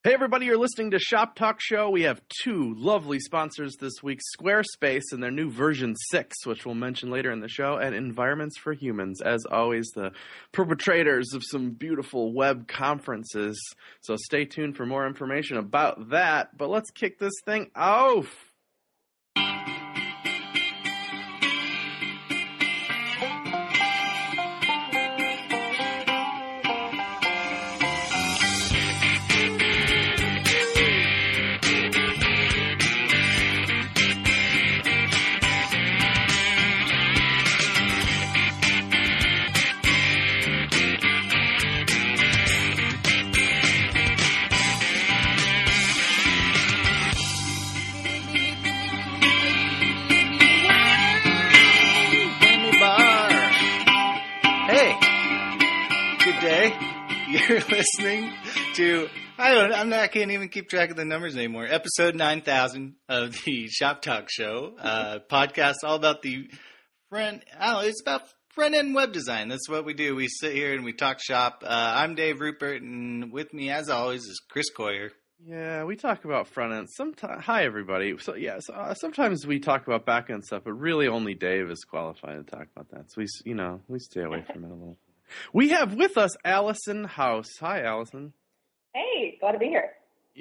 Hey everybody, you're listening to Shop Talk Show. We have two lovely sponsors this week, Squarespace and their new version 6, which we'll mention later in the show, and Environments for Humans, as always, the perpetrators of some beautiful web conferences. So stay tuned for more information about that, but let's kick this thing off. You're listening to, I can't even keep track of the numbers anymore. Episode 9000 of the Shop Talk Show, podcast all about it's about front-end web design. That's what we do. We sit here and we talk shop. I'm Dave Rupert, and with me, as always, is Chris Coyer. Yeah, we talk about front-end. Hi, everybody. Sometimes we talk about back-end stuff, but really only Dave is qualified to talk about that. So we stay away from it a little. We have with us Allison House. Hi, Allison. Hey, glad to be here.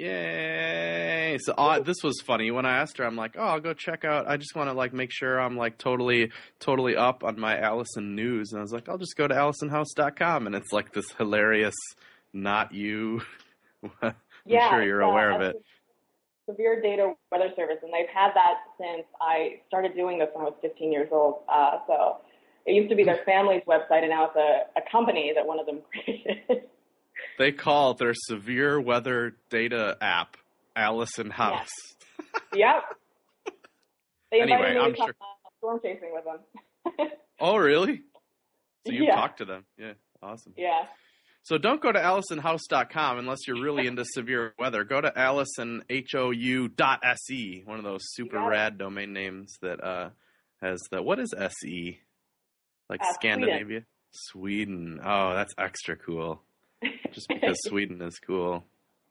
Yay. So this was funny. When I asked her, I'm like, I'll go check out. I just want to make sure I'm totally up on my Allison news. And I was like, I'll just go to AllisonHouse.com. And it's this hilarious, not you. I'm sure you're aware of it. Severe Data Weather Service. And they've had that since I started doing this when I was 15 years old. So it used to be their family's website, and now it's a company that one of them created. They call their severe weather data app Allison House. Yeah. Yep. They anyway, invited me I'm to come sure. Storm chasing with them. Oh, really? So you Yeah. talked to them. Yeah, awesome. Yeah. So don't go to AllisonHouse.com unless you're really into severe weather. Go to AllisonHou.se, one of those super rad domain names that has the, what is SE? Scandinavia? Sweden. Oh, that's extra cool. Just because Sweden is cool.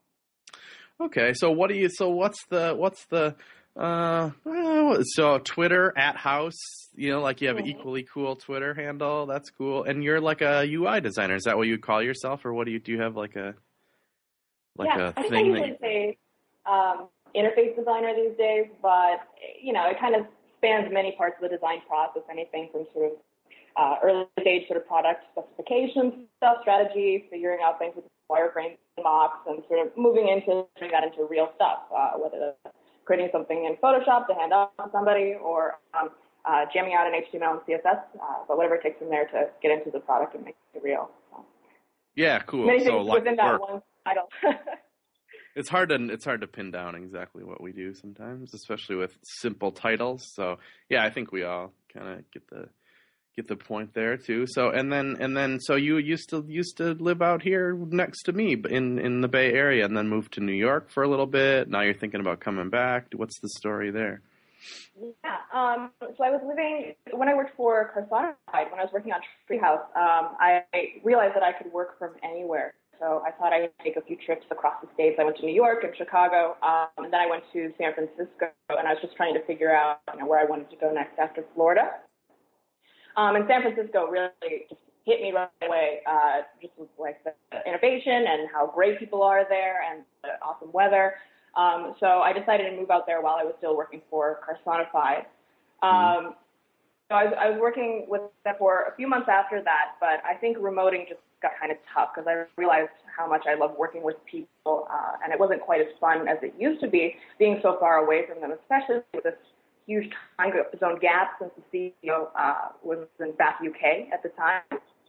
Okay, so so Twitter @house, you have an equally cool Twitter handle. That's cool. And you're a UI designer. Is that what you call yourself, or what do you have a thing? I think I usually say interface designer these days, but it kind of spans many parts of the design process. Anything from sort of early stage sort of product specification stuff, strategy, figuring out things with wireframes and mocks, and sort of moving into turning that into real stuff, whether that's creating something in Photoshop to hand off to somebody, or jamming out in HTML and CSS, but whatever it takes from there to get into the product and make it real. So. Yeah, cool. Many things within that one title. It's hard to pin down exactly what we do sometimes, especially with simple titles. So yeah, I think we all kind of get the point there too. So and then so you used to live out here next to me in the Bay Area, and then moved to New York for a little bit. Now you're thinking about coming back. What's the story there? Yeah. So I was living when I worked for Carsonified. When I was working on Treehouse, I realized that I could work from anywhere. So I thought I'd take a few trips across the states. I went to New York and Chicago, and then I went to San Francisco, and I was just trying to figure out where I wanted to go next after Florida. And San Francisco really just hit me right away, just with the innovation and how great people are there and the awesome weather. So I decided to move out there while I was still working for Carsonified. So I was working with them for a few months after that, but I think remoting just got kind of tough because I realized how much I love working with people, and it wasn't quite as fun as it used to be being so far away from them, especially with this huge time zone gap since the CEO was in Bath, UK at the time.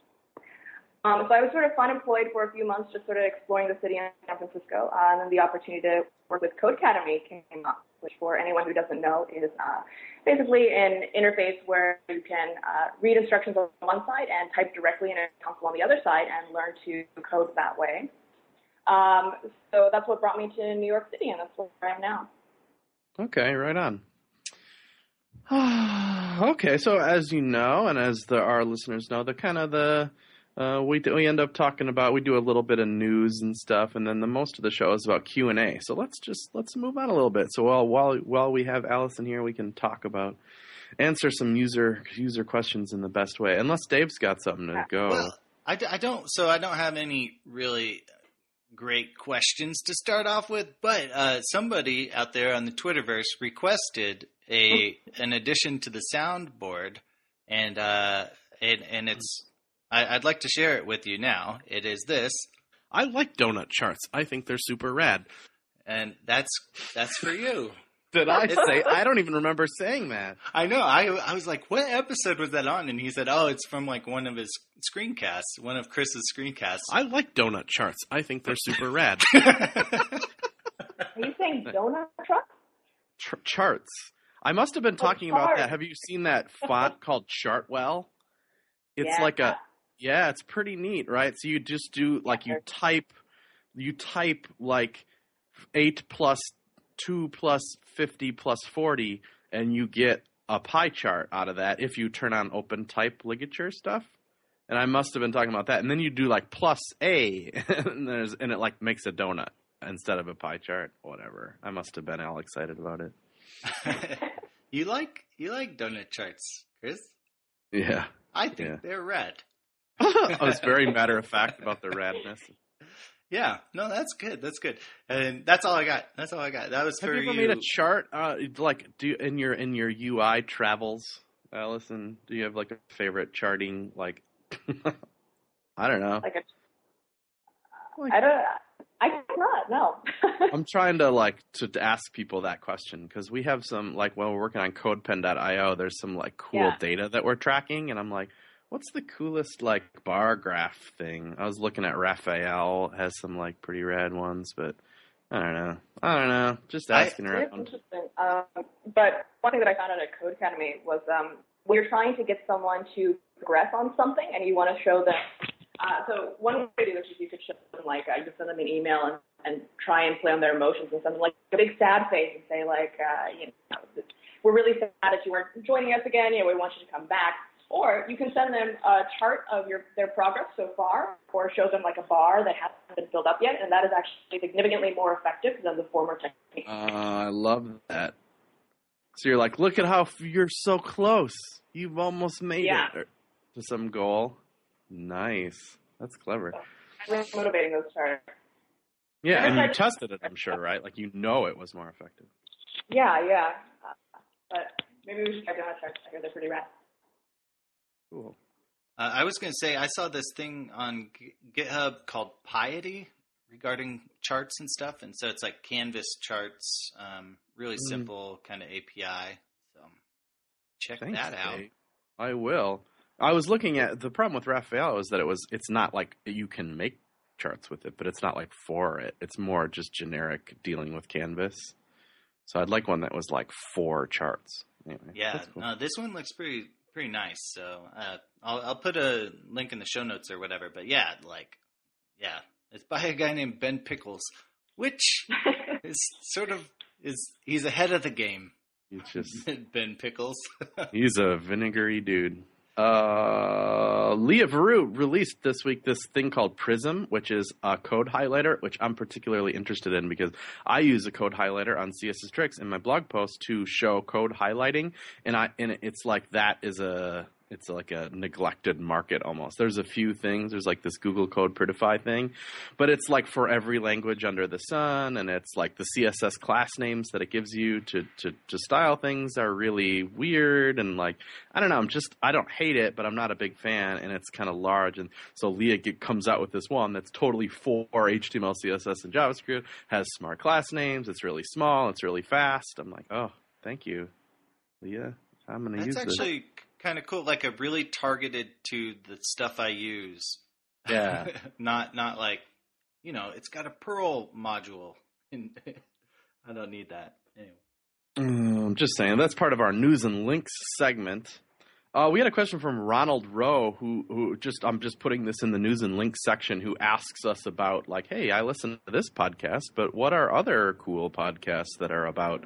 So I was sort of unemployed for a few months, just sort of exploring the city in San Francisco, and then the opportunity to work with Codecademy came up, which for anyone who doesn't know is basically an interface where you can read instructions on one side and type directly in a console on the other side and learn to code that way. So that's what brought me to New York City, and that's where I am now. Okay, right on. Okay, so as you know, and as our listeners know, the kind of the We end up talking about, we do a little bit of news and stuff, and then the most of the show is about Q&A. So let's move on a little bit. So while we have Allison here, we can answer some user questions in the best way. Unless Dave's got something to go. Well, I don't have any really great questions to start off with, but somebody out there on the Twitterverse requested an addition to the soundboard, and it's. I'd like to share it with you now. It is this. I like donut charts. I think they're super rad. And that's for you. Did I say? I don't even remember saying that. I know. I was like, what episode was that on? And he said, oh, it's from like one of his screencasts, one of Chris's screencasts. I like donut charts. I think they're super rad. Are you saying donut truck? Charts. I must have been talking about that. Have you seen that font called Chartwell? It's like it's pretty neat, right? So you just do like you type like 8 plus 2 plus 50 plus 40, and you get a pie chart out of that if you turn on open type ligature stuff. And I must have been talking about that. And then you do like plus A, and it like makes a donut instead of a pie chart. Whatever. I must have been all excited about it. You like donut charts, Chris? Yeah. I think they're rad. I was very matter of fact about the radness. Yeah, no, that's good. That's good, and that's all I got. That was for you. Have you ever made a chart? In your UI travels, Allison? Do you have like a favorite charting? Like, I don't know. I cannot. No. I'm trying to to ask people that question because we have some when we're working on CodePen.io. There's some cool data that we're tracking, and I'm like, what's the coolest bar graph thing? I was looking at Raphael, has some pretty rad ones, but I don't know. Just asking around. It's interesting. But one thing that I found out at Code Academy was when you're trying to get someone to progress on something and you want to show them. So one way to do this is you could show them you could send them an email and try and play on their emotions and something like a big sad face and say we're really sad that you weren't joining us again. We want you to come back. Or you can send them a chart of their progress so far, or show them a bar that hasn't been filled up yet, and that is actually significantly more effective than the former technique. I love that. So you're look at how you're so close. You've almost made it to some goal. Nice. That's clever. So, really motivating those charts. Yeah, and you tested it, I'm sure, right? It was more effective. Yeah. But maybe we should get donut charts. I hear they're pretty rad. Cool. I was going to say, I saw this thing on GitHub called Piety regarding charts and stuff. And so it's Canvas charts, really simple kind of API. So check that out. Dave. I will. I was looking at the problem with Raphael is that it's not you can make charts with it, but it's not for it. It's more just generic dealing with Canvas. So I'd like one that was 4 charts. Anyway, yeah. Cool. No, this one looks pretty nice. So I'll put a link in the show notes or whatever. But it's by a guy named Ben Pickles, which is he's ahead of the game. He's just Ben Pickles. He's a vinegary dude. Leah Veru released this week this thing called Prism, which is a code highlighter, which I'm particularly interested in because I use a code highlighter on CSS Tricks in my blog post to show code highlighting, and it's it's a neglected market almost. There's a few things. There's this Google Code Prettify thing, but it's for every language under the sun, and it's the CSS class names that it gives you to style things are really weird, and I don't know. I don't hate it, but I'm not a big fan, and it's kind of large, and so Leah comes out with this one that's totally for HTML, CSS, and JavaScript, has smart class names, it's really small, it's really fast. I'm oh, thank you, Leah. I'm going to use this. That's actually kind of cool, really targeted to the stuff I use. Yeah. not it's got a Perl module. I don't need that. Anyway. I'm just saying, that's part of our news and links segment. We had a question from Ronald Rowe, who I'm just putting this in the news and links section, who asks us about hey, I listen to this podcast, but what are other cool podcasts that are about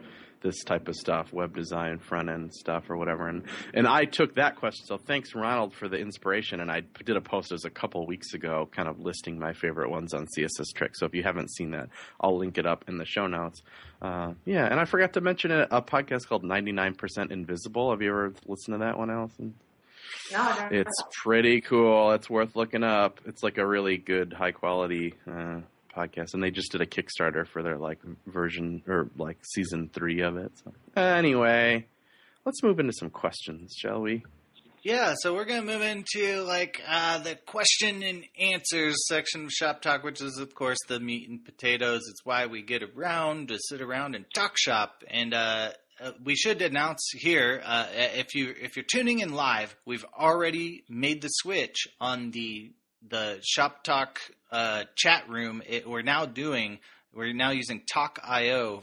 this type of stuff, web design, front end stuff, or whatever. And I took that question. So thanks, Ronald, for the inspiration. And I did a post a couple of weeks ago, kind of listing my favorite ones on CSS Tricks. So if you haven't seen that, I'll link it up in the show notes. Yeah, and I forgot to mention a podcast called 99% Invisible. Have you ever listened to that one, Allison? No, I don't. It's pretty cool. It's worth looking up. It's like a really good, high quality podcast, and they just did a Kickstarter for their version or season 3 of it. So anyway, let's move into some questions, shall we? Yeah, so we're gonna move into the question and answers section of Shop Talk, which is of course the meat and potatoes. It's why we get around to sit around and talk shop. And we should announce here, if you're tuning in live, we've already made the switch on the Shop Talk chat room. We're now using Talk.io,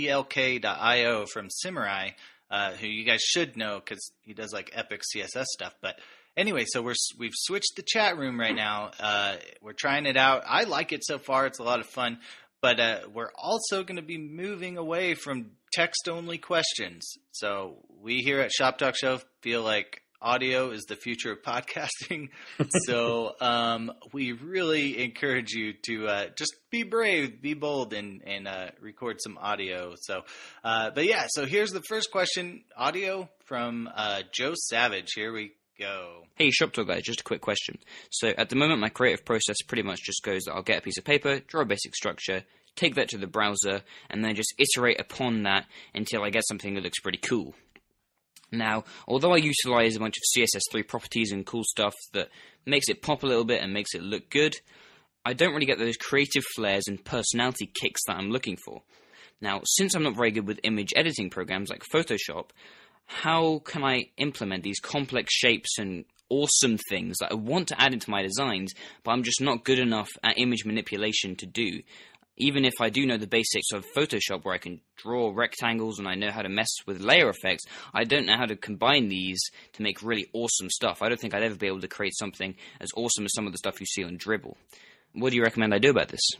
tlk.io from Simurai, who you guys should know because he does epic CSS stuff. But anyway, so we've switched the chat room right now. We're trying it out. I like it so far. It's a lot of fun. But we're also going to be moving away from text-only questions. So we here at Shop Talk Show feel like audio is the future of podcasting. So we really encourage you to just be brave, be bold, and record some audio. So, but yeah, so here's the first question, audio from Joe Savage. Here we go. Hey, Shop Talk guys, just a quick question. So at the moment, my creative process pretty much just goes that I'll get a piece of paper, draw a basic structure, take that to the browser, and then just iterate upon that until I get something that looks pretty cool. Now, although I utilize a bunch of CSS3 properties and cool stuff that makes it pop a little bit and makes it look good, I don't really get those creative flares and personality kicks that I'm looking for. Now, since I'm not very good with image editing programs like Photoshop, how can I implement these complex shapes and awesome things that I want to add into my designs, but I'm just not good enough at image manipulation to do? Even if I do know the basics of Photoshop where I can draw rectangles and I know how to mess with layer effects, I don't know how to combine these to make really awesome stuff. I don't think I'd ever be able to create something as awesome as some of the stuff you see on Dribbble. What do you recommend I do about this?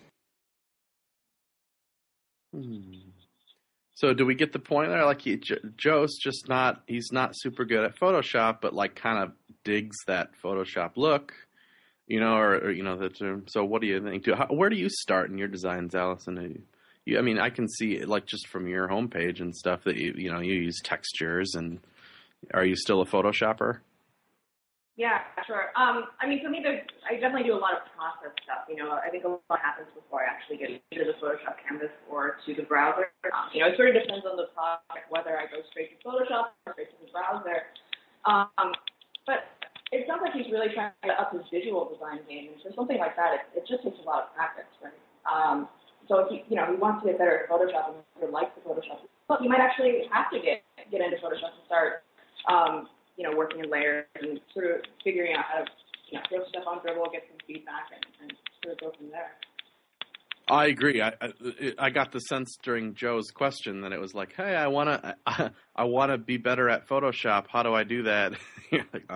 So do we get the point there? Joe's just he's not super good at Photoshop, but kind of digs that Photoshop look. So what do you think? Where do you start in your designs, Allison? I mean, I can see just from your homepage and stuff that you use textures. And are you still a Photoshopper? Yeah, sure. I mean, for me, I definitely do a lot of process stuff. I think a lot happens before I actually get either the Photoshop canvas or to the browser. It sort of depends on the project whether I go straight to Photoshop or straight to the browser. But it sounds like he's really trying to up his visual design game, and for something like that, it just takes a lot of practice, right? So if he wants to get better at Photoshop and he likes the Photoshop, well, he might actually have to get into Photoshop and start, working in layers and sort of figuring out how to, throw stuff on Dribbble, get some feedback, and sort of go from there. I agree. I got the sense during Joe's question that it was like, hey, I wanna be better at Photoshop. How do I do that? You're like,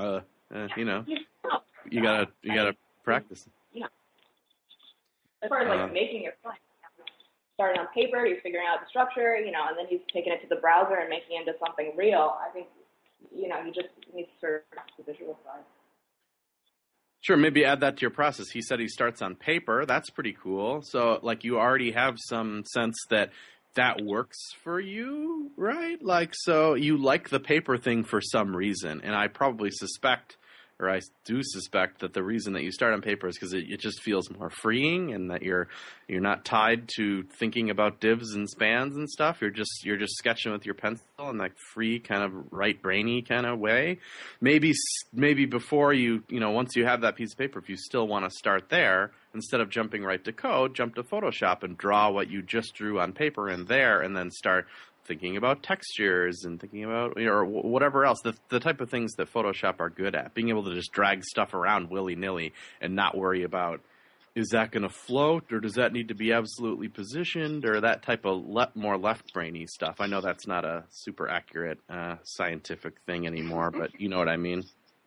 you gotta practice. Yeah. As far as making it fun, starting on paper, he's figuring out the structure, and then he's taking it to the browser and making it into something real. I think, he just needs to sort of practice the visual side. Sure, maybe add that to your process. He said he starts on paper. That's pretty cool. So, you already have some sense that works for you, right? So you like the paper thing for some reason. And I probably suspect, or I do suspect, that the reason that you start on paper is because it just feels more freeing and that you're not tied to thinking about divs and spans and stuff. You're just sketching with your pencil in that free kind of right-brainy kind of way. Maybe before once you have that piece of paper, if you still want to start there, instead of jumping right to code, jump to Photoshop and draw what you just drew on paper in there, and then start thinking about textures and thinking about or whatever else, the type of things that Photoshop are good at, being able to just drag stuff around willy-nilly and not worry about, is that going to float or does that need to be absolutely positioned, or that type of more left-brainy stuff. I know that's not a super accurate scientific thing anymore, but you know what I mean.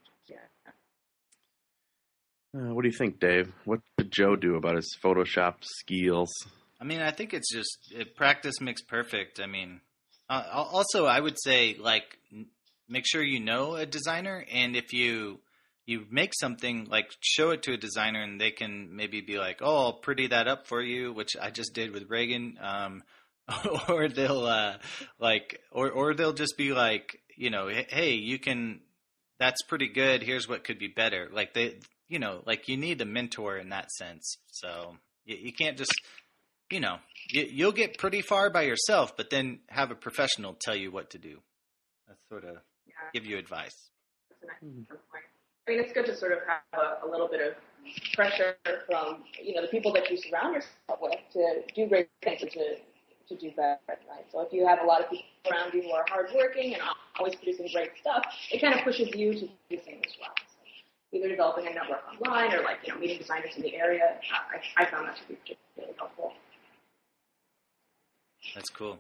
What do you think, Dave? What did Joe do about his Photoshop skills? I mean, I think it's just practice makes perfect. I mean, Also, I would say, like, make sure you know a designer, and if you make something, like, show it to a designer, and they can maybe be like, "Oh, I'll pretty that up for you," which I just did with Reagan. Or they'll or they'll just be like, "Hey, you can. That's pretty good. Here's what could be better." Like like you need a mentor in that sense. So you can't just. You'll get pretty far by yourself, but then have a professional tell you what to do. That's sort of give you advice. That's an excellent point. I mean, it's good to sort of have a little bit of pressure from, the people that you surround yourself with to do great things and to do better, right? So if you have a lot of people around you who are hardworking and always producing great stuff, it kind of pushes you to do the same as well. So either developing a network online or meeting designers in the area, I found that to be particularly helpful. That's cool.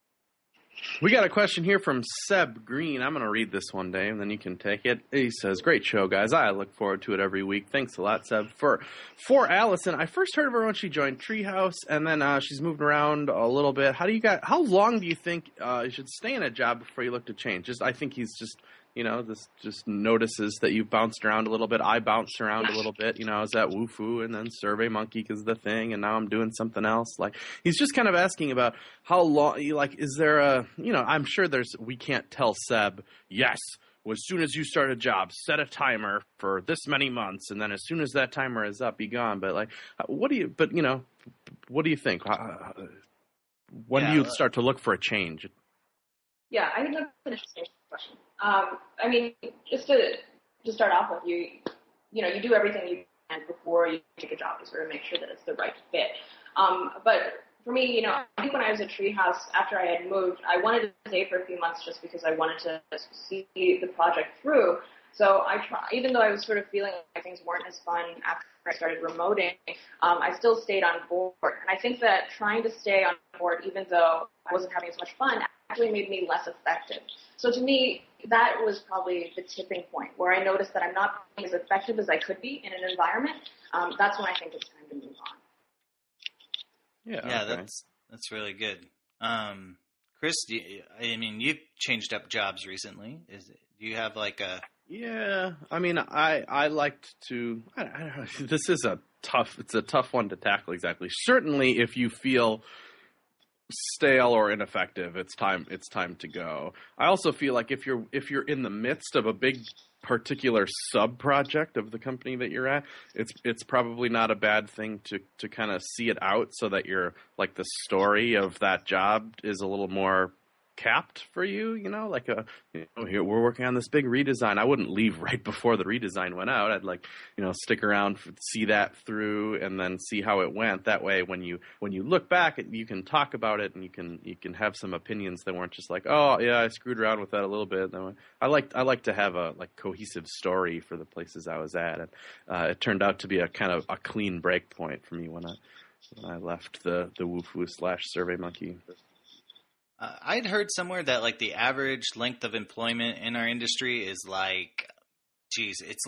We got a question here from Seb Green. I'm going to read this one, Dave, and then you can take it. He says, "Great show, guys. I look forward to it every week. Thanks a lot, Seb." For Allison, I first heard of her when she joined Treehouse, and then she's moved around a little bit. How long do you think you should stay in a job before you look to change? I think he's just, this just notices that you've bounced around a little bit. I bounced around a little bit. I was at Wufoo and then SurveyMonkey is the thing, and now I'm doing something else. Like, he's just kind of asking about how long, is there a, I'm sure we can't tell Seb, yes, as soon as you start a job, set a timer for this many months, and then as soon as that timer is up, be gone. But what do you think? When do you start to look for a change? Yeah, I think that's an interesting question. I mean, just to start off with, you do everything you can before you take a job to sort of make sure that it's the right fit. But for me, I think when I was at Treehouse, after I had moved, I wanted to stay for a few months just because I wanted to see the project through. So even though I was sort of feeling like things weren't as fun after I started remoting, I still stayed on board. And I think that trying to stay on board, even though I wasn't having as much fun, actually made me less effective. So to me, that was probably the tipping point where I noticed that I'm not being as effective as I could be in an environment. That's when I think it's time to move on. Yeah, okay. That's really good. Chris, you've changed up jobs recently. Do you have like a? Yeah, I mean, I liked to. I don't know. This is a tough one to tackle exactly. Certainly, if you feel stale or ineffective, it's time to go. I also feel like if you're in the midst of a big particular sub project of the company that you're at, it's probably not a bad thing to kind of see it out so that you're like the story of that job is a little more capped for you, here we're working on this big redesign. I wouldn't leave right before the redesign went out. I'd stick around, see that through, and then see how it went. That way, when you look back, you can talk about it and you can have some opinions that weren't just like, oh yeah, I screwed around with that a little bit. I like to have a cohesive story for the places I was at, and it turned out to be a kind of a clean break point for me when I left the Wufoo / SurveyMonkey. I'd heard somewhere that the average length of employment in our industry is it's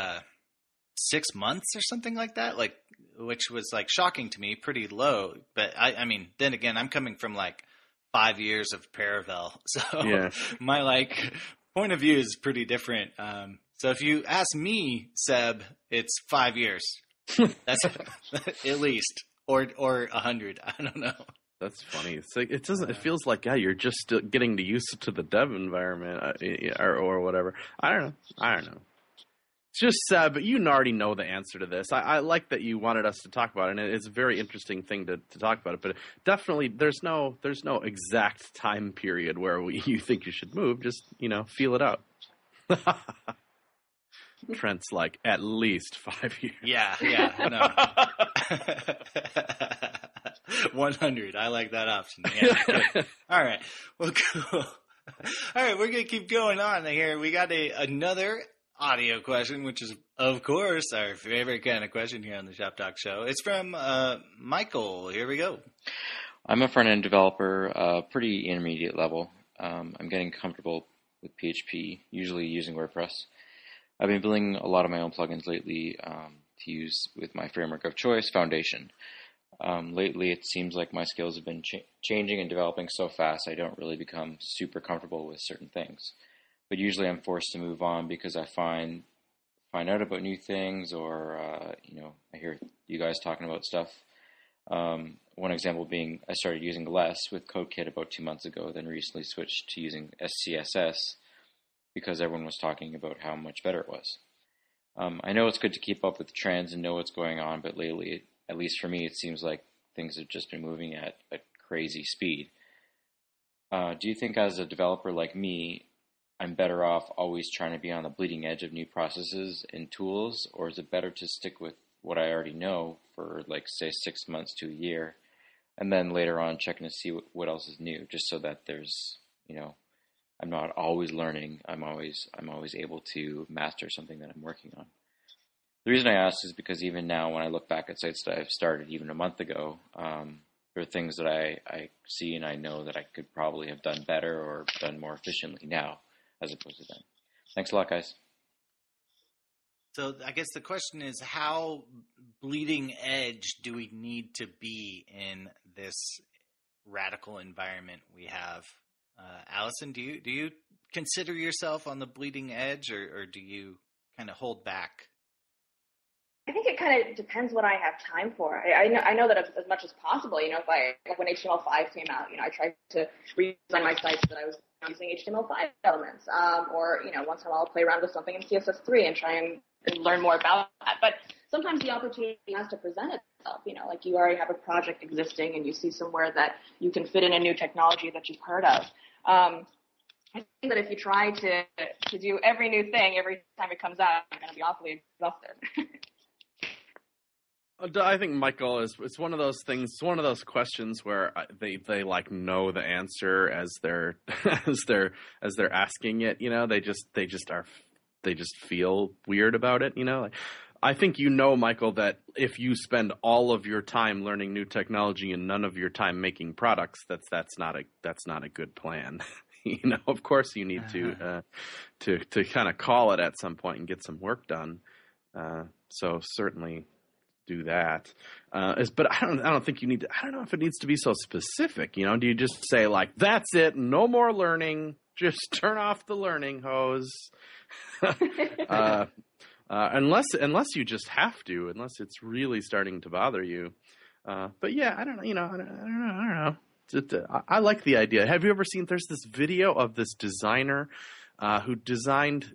6 months or something like that, which was shocking to me, pretty low. But I mean, then again, I'm coming from 5 years of Paravel, so yeah. My point of view is pretty different. So if you ask me, Seb, it's 5 years. That's at least, or 100. I don't know. That's funny. It's it feels like you're just still getting used to the dev environment or whatever. I don't know. It's just sad, but you already know the answer to this. I like that you wanted us to talk about it, and it's a very interesting thing to talk about it. But definitely, there's no exact time period where you think you should move. Just feel it out. Trent's at least 5 years. Yeah, no. 100. I like that option. Yeah, good. All right. Well, cool. All right, we're going to keep going on here. We got another audio question, which is, of course, our favorite kind of question here on the Shop Talk Show. It's from Michael. Here we go. I'm a front-end developer, pretty intermediate level. I'm getting comfortable with PHP, usually using WordPress. I've been building a lot of my own plugins lately to use with my framework of choice, Foundation. Lately, it seems like my skills have been changing and developing so fast, I don't really become super comfortable with certain things. But usually I'm forced to move on because I find out about new things, or, I hear you guys talking about stuff. One example being I started using less with CodeKit about 2 months ago, then recently switched to using SCSS because everyone was talking about how much better it was. I know it's good to keep up with the trends and know what's going on, but lately, at least for me, it seems like things have just been moving at a crazy speed. Do you think as a developer like me, I'm better off always trying to be on the bleeding edge of new processes and tools, or is it better to stick with what I already know for, like, say, 6 months to a year, and then later on checking to see what else is new, just so that there's, I'm not always learning. I'm always able to master something that I'm working on. The reason I ask is because even now, when I look back at sites that I've started even a month ago, there are things that I see and I know that I could probably have done better or done more efficiently now, as opposed to then. Thanks a lot, guys. So I guess the question is, how bleeding edge do we need to be in this radical environment we have? Allison, do you consider yourself on the bleeding edge, or do you kind of hold back? I think it kind of depends what I have time for. I know that as much as possible, when HTML5 came out, I tried to redesign my sites that I was using HTML5 elements, or, once in a while I'll play around with something in CSS3 and try and learn more about that. But sometimes the opportunity has to present itself, like you already have a project existing and you see somewhere that you can fit in a new technology that you've heard of. I think that if you try to do every new thing every time it comes out, you're going to be awfully exhausted. I think, Michael, it's one of those things. It's one of those questions where they like know the answer as they're as they're asking it. They just feel weird about it. I think Michael, that if you spend all of your time learning new technology and none of your time making products, that's not a good plan. Of course you need to kind of call it at some point and get some work done. So certainly do that. But I don't think you need to. I don't know if it needs to be so specific. Do you just say, like, that's it, no more learning, just turn off the learning hose? Unless you just have to, unless it's really starting to bother you. But yeah, I don't know. I like the idea. Have you ever seen? There's this video of this designer who designed.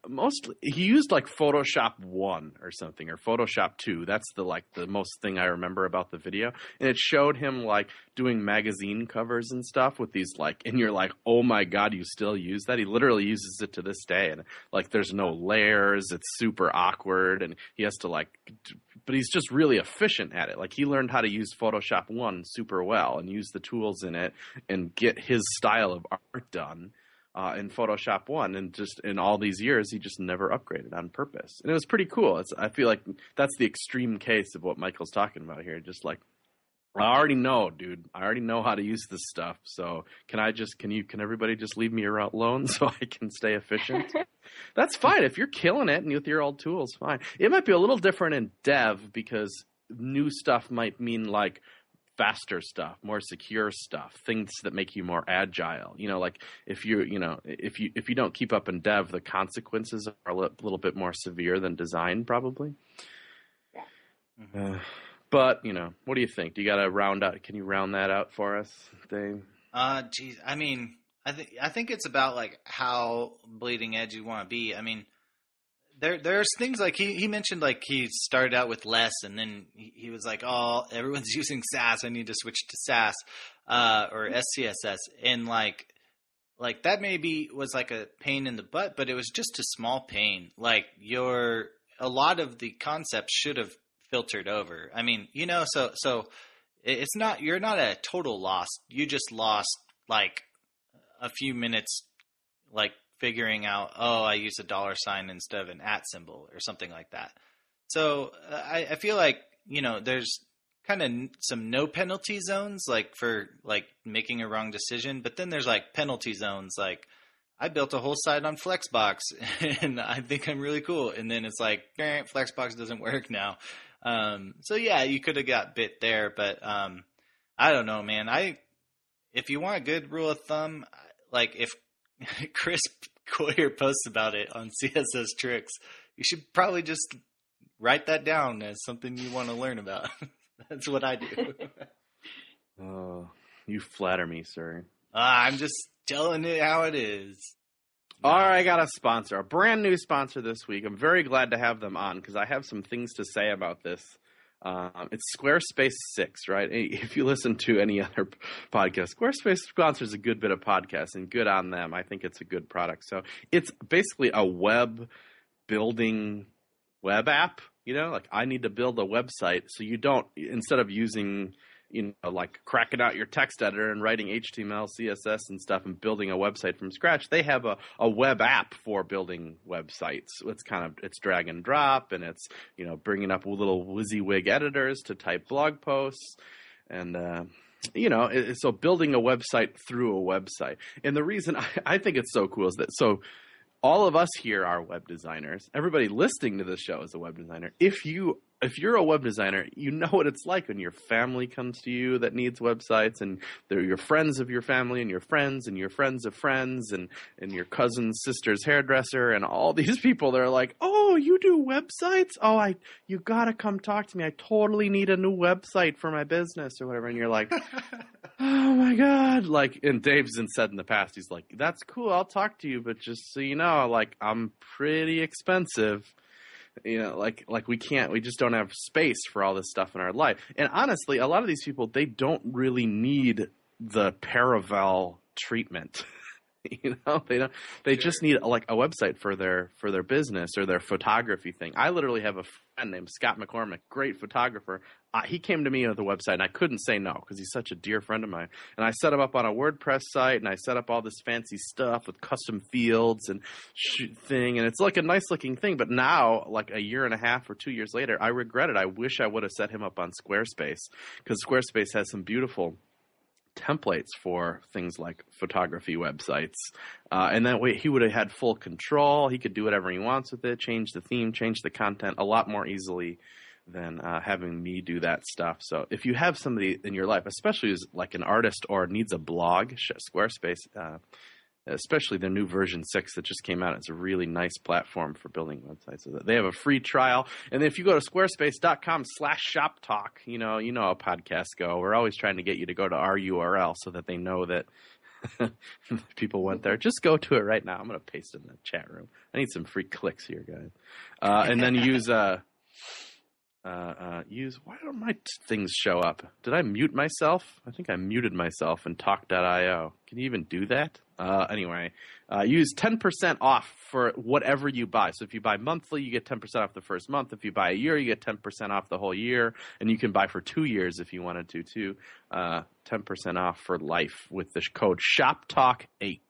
He used like Photoshop 1 or something, or Photoshop 2. That's the most thing I remember about the video. And it showed him like doing magazine covers and stuff with these and you're like, oh my God, you still use that? He literally uses it to this day. And like, there's no layers. It's super awkward. And he has to but he's just really efficient at it. Like, he learned how to use Photoshop 1 super well and use the tools in it and get his style of art done. In Photoshop 1, and just in all these years, he just never upgraded on purpose. And it was pretty cool. I feel like that's the extreme case of what Michael's talking about here. Just like, I already know, dude. I already know how to use this stuff. So can everybody just leave me alone so I can stay efficient? That's fine. If you're killing it and with your old tools, fine. It might be a little different in dev because new stuff might mean like faster stuff, more secure stuff, things that make you more agile. Like if you don't keep up in dev, the consequences are a little bit more severe than design, probably. Yeah. Mm-hmm. But what do you think? Do you got to round out? Can you round that out for us, Dave? Geez, I mean, I think it's about like how bleeding edge you want to be. I mean, There's things like he mentioned, like he started out with less and then he was like, oh, everyone's using Sass. I need to switch to Sass or SCSS. And like that maybe was like a pain in the butt, but it was just a small pain. Like a lot of the concepts should have filtered over. I mean, so it's not, you're not a total loss. You just lost like a few minutes, like figuring out, I use a $sign instead of an @ symbol or something like that. So I feel like, there's kind of some no penalty zones, like for like making a wrong decision. But then there's like penalty zones. Like, I built a whole site on Flexbox and I think I'm really cool. And then it's like, Flexbox doesn't work now. So yeah, you could have got bit there, but I don't know, man. If you want a good rule of thumb, like if Chris Coyer posts about it on CSS Tricks, you should probably just write that down as something you want to learn about. That's what I do. Oh, you flatter me, sir. I'm just telling it how it is. All right, I got a sponsor, a brand new sponsor this week. I'm very glad to have them on because I have some things to say about this. It's Squarespace 6, right? If you listen to any other podcast, Squarespace sponsors a good bit of podcasts, and good on them. I think it's a good product. So it's basically a web building web app. You know, like I need to build a website, so you don't, instead of using, you know, like cracking out your text editor and writing HTML, CSS and stuff and building a website from scratch, they have a web app for building websites. It's drag and drop, and it's, you know, bringing up little WYSIWYG editors to type blog posts. And, you know, so building a website through a website. And the reason I think it's so cool is that, so all of us here are web designers. Everybody listening to this show is a web designer. If you're a web designer, you know what it's like when your family comes to you that needs websites, and they're your friends of your family and your friends of friends and your cousin's sister's hairdresser and all these people. They're like, oh, you do websites? Oh, you got to come talk to me. I totally need a new website for my business or whatever. And you're like, oh my God. Like, and Dave's said in the past, he's like, that's cool. I'll talk to you. But just so you know, like, I'm pretty expensive. You know, like we just don't have space for all this stuff in our life. And honestly, a lot of these people, they don't really need the Paravel treatment. You know, they just need like a website for their business or their photography thing. I literally have a friend named Scott McCormick, great photographer. He came to me with a website, and I couldn't say no because he's such a dear friend of mine. And I set him up on a WordPress site, and I set up all this fancy stuff with custom fields and thing. And it's like a nice looking thing. But now, like a year and a half or 2 years later, I regret it. I wish I would have set him up on Squarespace, because Squarespace has some beautiful templates for things like photography websites, and that way he would have had full control. He could do whatever he wants with it, change the theme, change the content a lot more easily than having me do that stuff. So if you have somebody in your life, especially who's like an artist or needs a blog, Squarespace, especially their new version 6 that just came out, it's a really nice platform for building websites. So they have a free trial. And if you go to squarespace.com/shoptalk, you know how podcasts go. We're always trying to get you to go to our URL so that they know that people went there. Just go to it right now. I'm going to paste it in the chat room. I need some free clicks here, guys. And then use why don't my things show up? Did I mute myself? I think I muted myself in talk.io. Can you even do that? Anyway, use 10% off for whatever you buy. So if you buy monthly, you get 10% off the first month. If you buy a year, you get 10% off the whole year. And you can buy for 2 years if you wanted to, too. 10% off for life with the code ShopTalk8.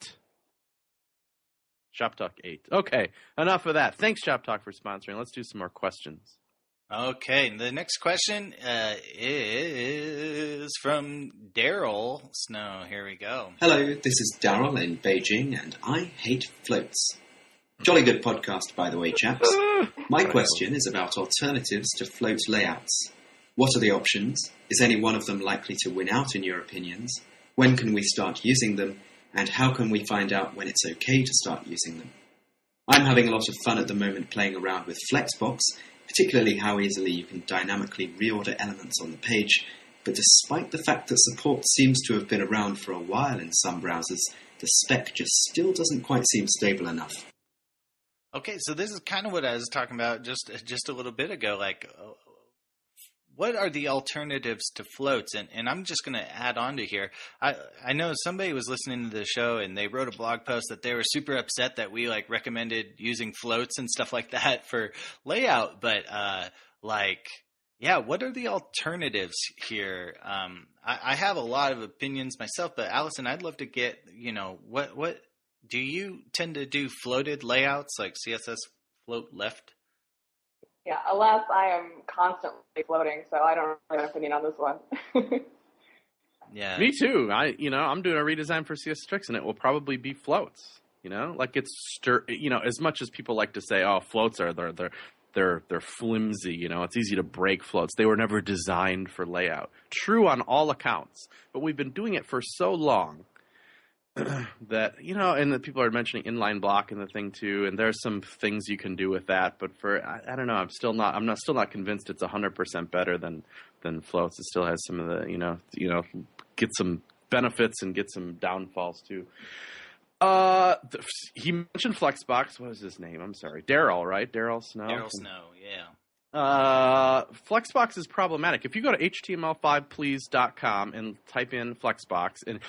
ShopTalk8. Okay, enough of that. Thanks, ShopTalk, for sponsoring. Let's do some more questions. Okay, the next question is from Daryl Snow. Here we go. Hello, this is Daryl in Beijing, and I hate floats. Jolly good podcast, by the way, chaps. My question is about alternatives to float layouts. What are the options? Is any one of them likely to win out, in your opinions? When can we start using them? And how can we find out when it's okay to start using them? I'm having a lot of fun at the moment playing around with Flexbox, particularly how easily you can dynamically reorder elements on the page, but despite the fact that support seems to have been around for a while in some browsers, the spec just still doesn't quite seem stable enough. Okay, so this is kind of what I was talking about just a little bit ago, like what are the alternatives to floats? And I'm just going to add on to here. I know somebody was listening to the show and they wrote a blog post that they were super upset that we like recommended using floats and stuff like that for layout. But what are the alternatives here? I have a lot of opinions myself, but Allison, I'd love to get, what do you tend to do floated layouts like CSS float left? Yeah, alas, I am constantly floating, so I don't have an opinion on this one. Yeah, me too. I'm doing a redesign for CSS Tricks, and it will probably be floats. Like it's as much as people like to say, "Oh, floats are they're flimsy. You know, it's easy to break floats. They were never designed for layout. True on all accounts, but we've been doing it for so long that, you know, and the people are mentioning inline block in the thing too, and there's some things you can do with that, but I don't know, I'm still not convinced it's 100% better than floats. It still has some of the, you know, get some benefits and get some downfalls too. He mentioned Flexbox. What was his name? I'm sorry. Daryl, right? Daryl Snow? Daryl Snow, yeah. Flexbox is problematic. If you go to html5please.com and type in Flexbox, and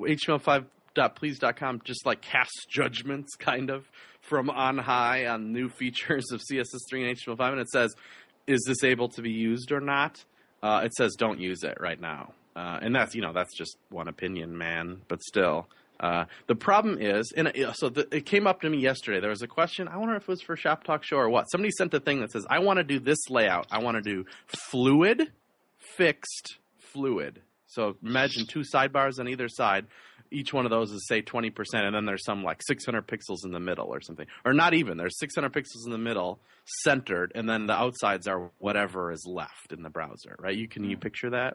html5.please.com just like casts judgments kind of from on high on new features of CSS3 and HTML5, and it says, is this able to be used or not? It says don't use it right now. And that's, you know, that's just one opinion, man, but still. The problem is, and it came up to me yesterday. There was a question. I wonder if it was for Shop Talk Show or what. Somebody sent a thing that says, I want to do this layout. I want to do fluid, fixed, fluid. So imagine two sidebars on either side. Each one of those is, say, 20%, and then there's some like 600 pixels in the middle or something. Or not even. There's 600 pixels in the middle, centered, and then the outsides are whatever is left in the browser, right? Can you picture that?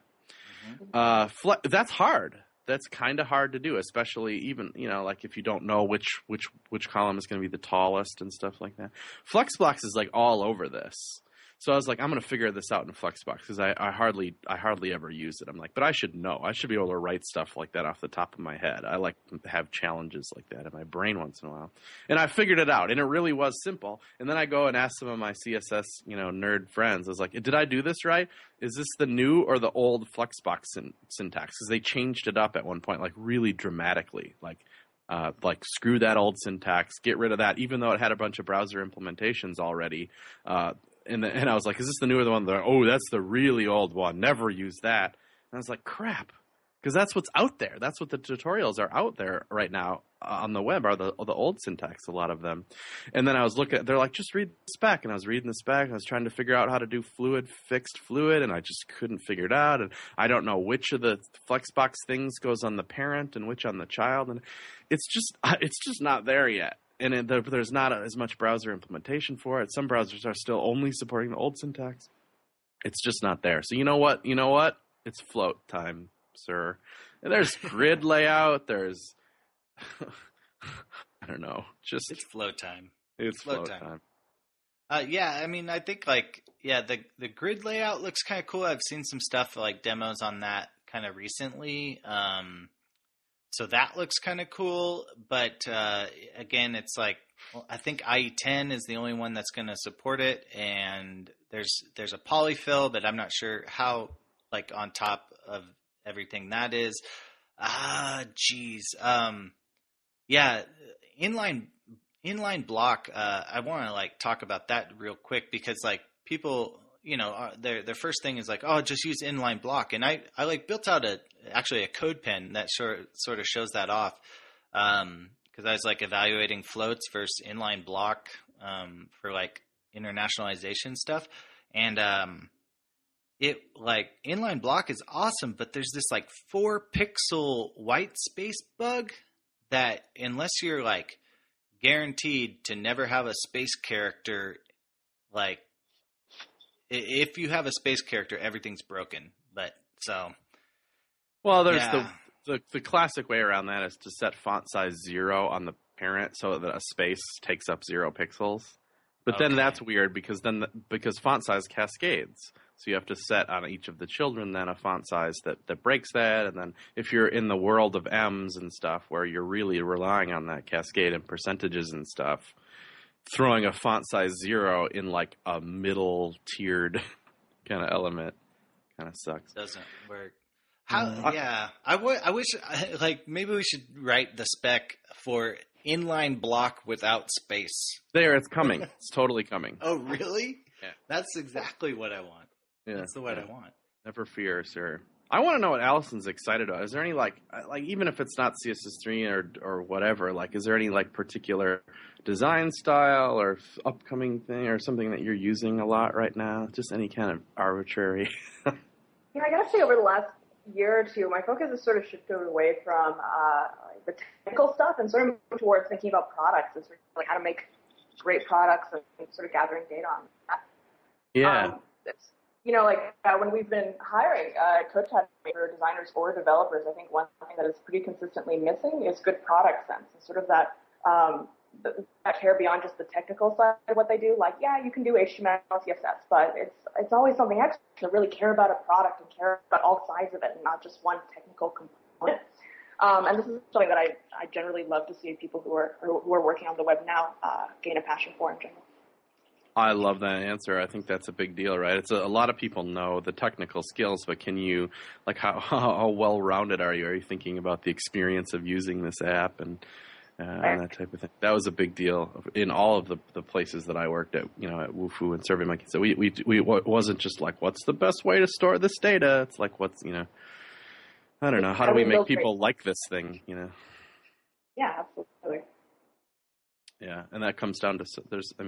Mm-hmm. That's hard. That's kind of hard to do, especially even, you know, like if you don't know which column is going to be the tallest and stuff like that. Flexbox is like all over this. So I was like, I'm going to figure this out in Flexbox because I hardly ever use it. I'm like, but I should know. I should be able to write stuff like that off the top of my head. I like to have challenges like that in my brain once in a while. And I figured it out, and it really was simple. And then I go and ask some of my CSS, you know, nerd friends. I was like, did I do this right? Is this the new or the old Flexbox syntax? Because they changed it up at one point, like really dramatically. Like screw that old syntax, get rid of that, even though it had a bunch of browser implementations already. And I was like, is this the newer one? Oh, that's the really old one. Never use that. And I was like, crap. Because that's what's out there. That's what the tutorials are out there right now on the web, are the old syntax, a lot of them. And then I was looking, they're like, just read the spec. And I was reading the spec, and I was trying to figure out how to do fluid, fixed, fluid, and I just couldn't figure it out. And I don't know which of the Flexbox things goes on the parent and which on the child. And it's just not there yet. And there's not as much browser implementation for it. Some browsers are still only supporting the old syntax. It's just not there. So you know what? It's float time, sir. And there's grid layout. There's, I don't know. It's float time. It's float time. Yeah, I mean, I think the grid layout looks kind of cool. I've seen some stuff like demos on that kind of recently. So that looks kind of cool, but again, it's like, well, I think IE10 is the only one that's going to support it, and there's a polyfill, but I'm not sure how, like, on top of everything that is. Yeah, inline block. I want to like talk about that real quick because like people, you know, their first thing is like, oh, just use inline block, and I like built out a code pen that sort of shows that off because I was like evaluating floats versus inline block for like internationalization stuff, and it like inline block is awesome, but there's this like 4 pixel white space bug that unless you're like guaranteed to never have a space character, like if you have a space character, everything's broken. But so, well, there's the classic way around that is to set font size 0 on the parent so that a space takes up 0 pixels. But then that's weird because font size cascades. So you have to set on each of the children then a font size that breaks that. And then if you're in the world of M's and stuff where you're really relying on that cascade and percentages and stuff, throwing a font size 0 in like a middle tiered kind of element kind of sucks. Doesn't work. I wish like maybe we should write the spec for inline block without space. There, it's coming. It's totally coming. Oh, really? Yeah. That's exactly what I want. Yeah. That's the what I want. Never fear, sir. I want to know what Allison's excited about. Is there any like even if it's not CSS3 or whatever, like is there any like particular design style or upcoming thing or something that you're using a lot right now? Just any kind of arbitrary. Yeah, I gotta say over the last year or two, my focus has sort of shifted away from the technical stuff and sort of moved towards thinking about products and sort of like how to make great products and sort of gathering data on that Yeah. It's, when we've been hiring code testers or designers or developers, I think one thing that is pretty consistently missing is good product sense, and sort of that that care beyond just the technical side of what they do. Like, yeah, you can do HTML, CSS, but it's always something extra to really care about a product and care about all sides of it and not just one technical component. And this is something that I generally love to see people who are working on the web now gain a passion for in general. I love that answer. I think that's a big deal, right? It's a lot of people know the technical skills, but can you, like, how well-rounded are you? Are you thinking about the experience of using this app and that type of thing? That was a big deal in all of the places that I worked at, at Wufoo and SurveyMonkey. So we wasn't just like, what's the best way to store this data? It's like, I don't know. How do we make people like this thing, Yeah, absolutely. Yeah, and that comes down to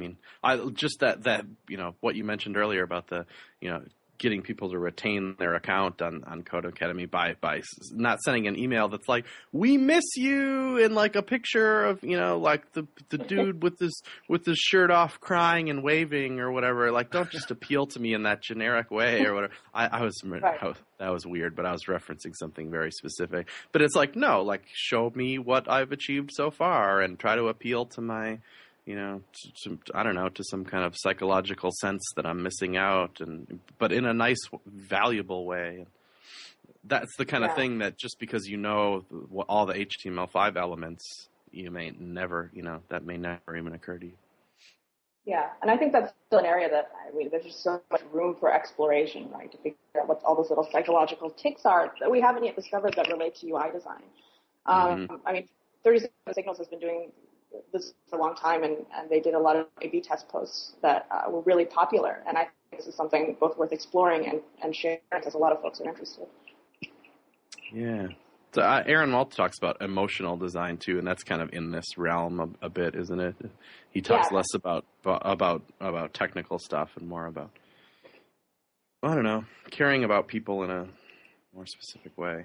what you mentioned earlier about the getting people to retain their account on Codecademy by not sending an email that's like, we miss you, and like a picture of like the dude with his shirt off crying and waving or whatever. Like, don't just appeal to me in that generic way or whatever. That was weird, but I was referencing something very specific. But it's like, no, like, show me what I've achieved so far and try to appeal to my to some kind of psychological sense that I'm missing out, but in a nice, valuable way. That's the kind of thing that just because all the HTML5 elements, you may never, that may never even occur to you. Yeah, and I think that's still an area that, there's just so much room for exploration, right, to figure out what all those little psychological ticks are that we haven't yet discovered that relate to UI design. 37 Signals has been doing this for a long time, and they did a lot of A/B test posts that were really popular, and I think this is something both worth exploring and sharing because a lot of folks are interested. Yeah. So Aaron Maltz talks about emotional design too, and that's kind of in this realm a bit, isn't it? He talks less about technical stuff and more about, I don't know, caring about people in a more specific way.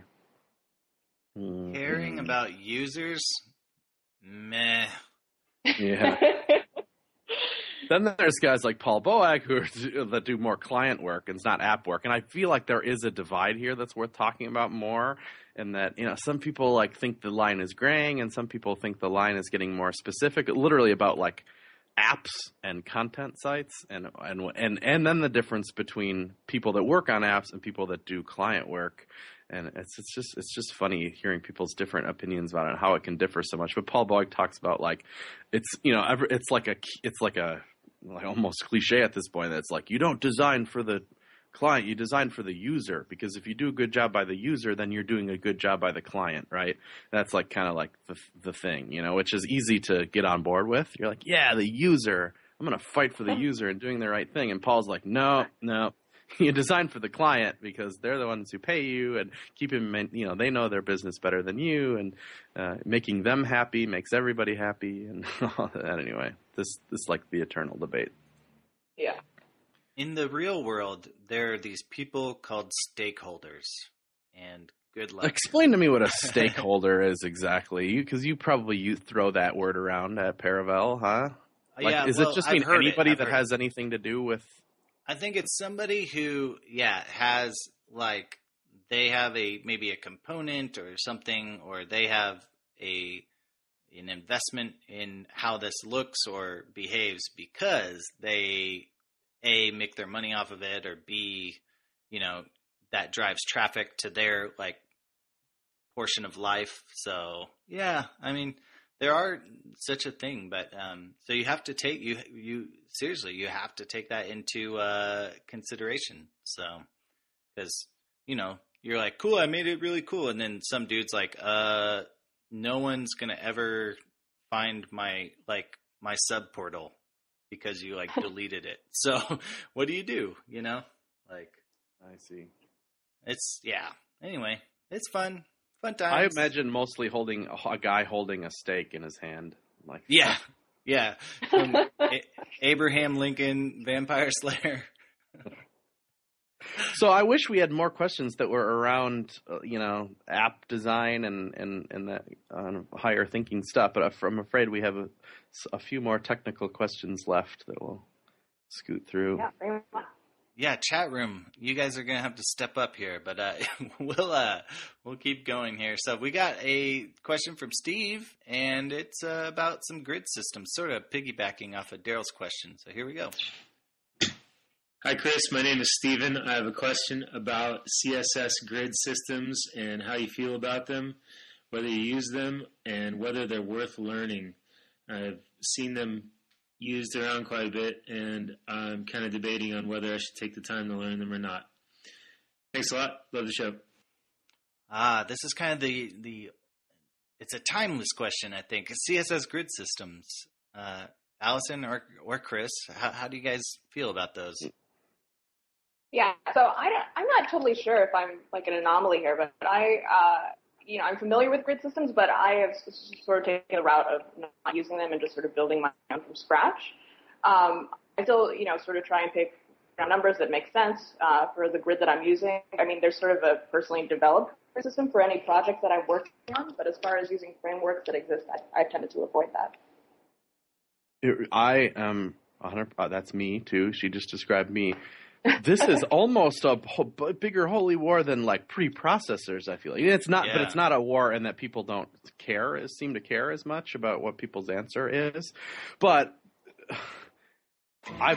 Caring about users? Meh. Yeah. Then there's guys like Paul Boag that do more client work and it's not app work. And I feel like there is a divide here that's worth talking about more. And that, some people like think the line is graying and some people think the line is getting more specific, literally about like apps and content sites and then the difference between people that work on apps and people that do client work. And it's just funny hearing people's different opinions about it and how it can differ so much. But Paul Boag talks about like it's like almost cliche at this point. That it's like, you don't design for the client, you design for the user, because if you do a good job by the user, then you're doing a good job by the client, right? That's like kind of like the thing, which is easy to get on board with. You're like, yeah, the user, I'm going to fight for the user and doing the right thing. And Paul's like, no. You design for the client because they're the ones who pay you and keep them, they know their business better than you, and making them happy makes everybody happy. And all that. Anyway, this like the eternal debate. Yeah. In the real world, there are these people called stakeholders, and good luck. Explain to me what a stakeholder is exactly, because you probably throw that word around at Paravel, huh? Like, is it just mean anybody that has anything to do with? I think it's somebody who, has like, they have maybe a component or something, or they have an investment in how this looks or behaves because they A, make their money off of it, or B, that drives traffic to their like portion of life. So there are such a thing, but so you have to take you seriously. You have to take that into consideration. So because you're like, cool, I made it really cool, and then some dude's like, no one's gonna ever find my sub portal because you like deleted it. So what do you do? Like, I see. It's Anyway, it's fun. Fun times. I imagine mostly holding a guy holding a steak in his hand, like From Abraham Lincoln, Vampire Slayer. So I wish we had more questions that were around, app design and that higher thinking stuff. But I'm afraid we have a few more technical questions left that we'll scoot through. Yeah, very much. Yeah, chat room. You guys are gonna have to step up here, but we'll keep going here. So we got a question from Steve, and it's about some grid systems, sort of piggybacking off of Daryl's question. So here we go. Hi, Chris. My name is Steven. I have a question about CSS grid systems and how you feel about them, whether you use them, and whether they're worth learning. I've seen them used around quite a bit, and I'm kind of debating on whether I should take the time to learn them or not. Thanks a lot. Love the show. This is kind of it's a timeless question, I think. CSS grid systems. Allison or Chris, how do you guys feel about those? Yeah, so I'm not totally sure if I'm like an anomaly here, but I'm familiar with grid systems, but I have sort of taken the route of not using them and just sort of building my own from scratch. I still, sort of try and pick numbers that make sense for the grid that I'm using. I mean, there's sort of a personally developed grid system for any project that I'm working on, but as far as using frameworks that exist, I've tended to avoid that. I am 100. That's me too. She just described me. This is almost a bigger holy war than like preprocessors. I feel like it's not, but it's not a war, and that people don't seem to care as much about what people's answer is. But I've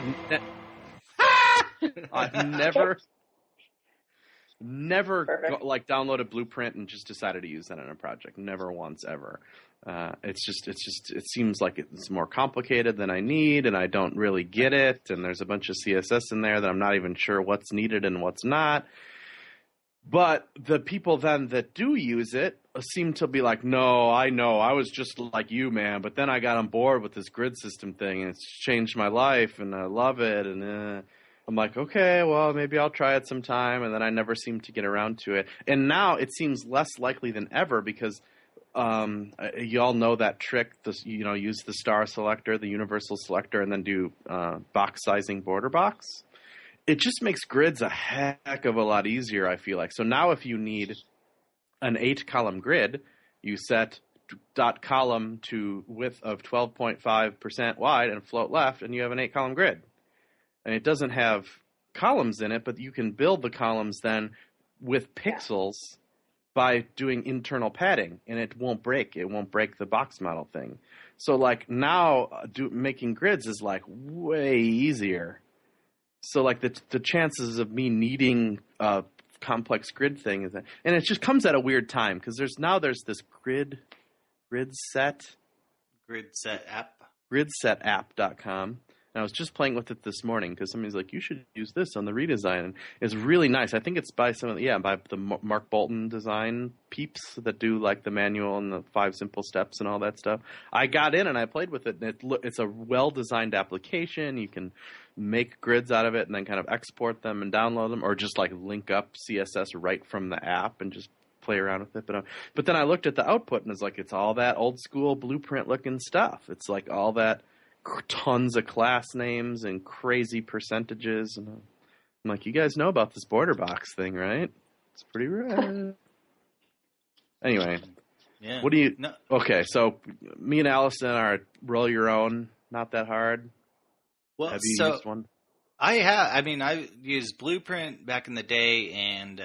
never downloaded Blueprint and just decided to use that in a project. Never once ever. It seems like it's more complicated than I need, and I don't really get it. And there's a bunch of CSS in there that I'm not even sure what's needed and what's not. But the people then that do use it seem to be like, no, I know, I was just like you, man. But then I got on board with this grid system thing, and it's changed my life, and I love it. And I'm like, okay, well, maybe I'll try it sometime. And then I never seem to get around to it. And now it seems less likely than ever because you all know that trick, use the star selector, the universal selector, and then do box sizing border box. It just makes grids a heck of a lot easier, I feel like. So now if you need an 8-column grid, you set dot column to width of 12.5% wide and float left, and you have an 8-column grid. And it doesn't have columns in it, but you can build the columns then with pixels by doing internal padding, and it won't break. It won't break the box model thing. So like now making grids is like way easier. So like the chances of me needing a complex grid thing is, and it just comes at a weird time because there's this gridset.com. And I was just playing with it this morning because somebody's like, you should use this on the redesign. And it's really nice. I think it's by by the Mark Bolton design peeps that do like the manual and the 5 simple steps and all that stuff. I got in and I played with it, and it's a well-designed application. You can make grids out of it and then kind of export them and download them, or just like link up CSS right from the app and just play around with it. But then I looked at the output and it's all that old school Blueprint looking stuff. It's like all that tons of class names and crazy percentages, and I'm like, you guys know about this border box thing, right? It's pretty rad. Anyway, what do you? No. Okay, so me and Allison are roll your own, not that hard. Well, have you used one? I have. I mean, I used Blueprint back in the day, and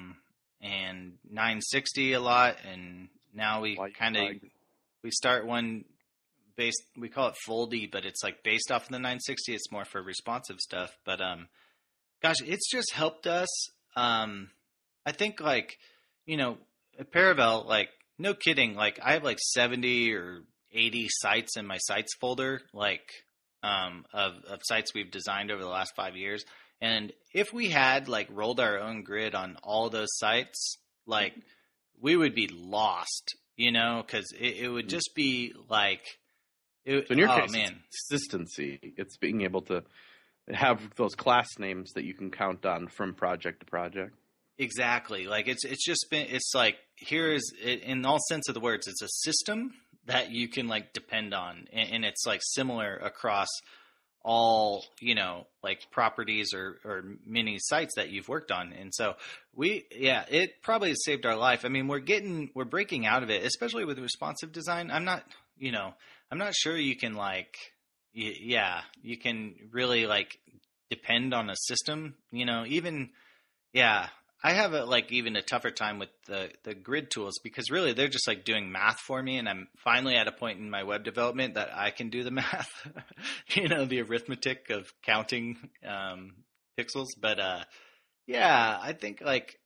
960 a lot, and now we start one. We call it Foldy, but it's like based off of the 960. It's more for responsive stuff. But gosh, it's just helped us. I think at Paravel, like no kidding, like I have like 70 or 80 sites in my sites folder, like of sites we've designed over the last 5 years. And if we had like rolled our own grid on all those sites, like we would be lost, because it would just be like. So in your case, it's consistency. It's being able to have those class names that you can count on from project to project. Exactly. Like it's like, here is, in all sense of the words, it's a system that you can like depend on. And it's like similar across all, like properties or mini sites that you've worked on. And so it probably has saved our life. I mean, we're breaking out of it, especially with responsive design. I'm not sure you can you can really like depend on a system, even, yeah, I have even a tougher time with the grid tools because really they're just like doing math for me. And I'm finally at a point in my web development that I can do the math, the arithmetic of counting pixels. But yeah, I think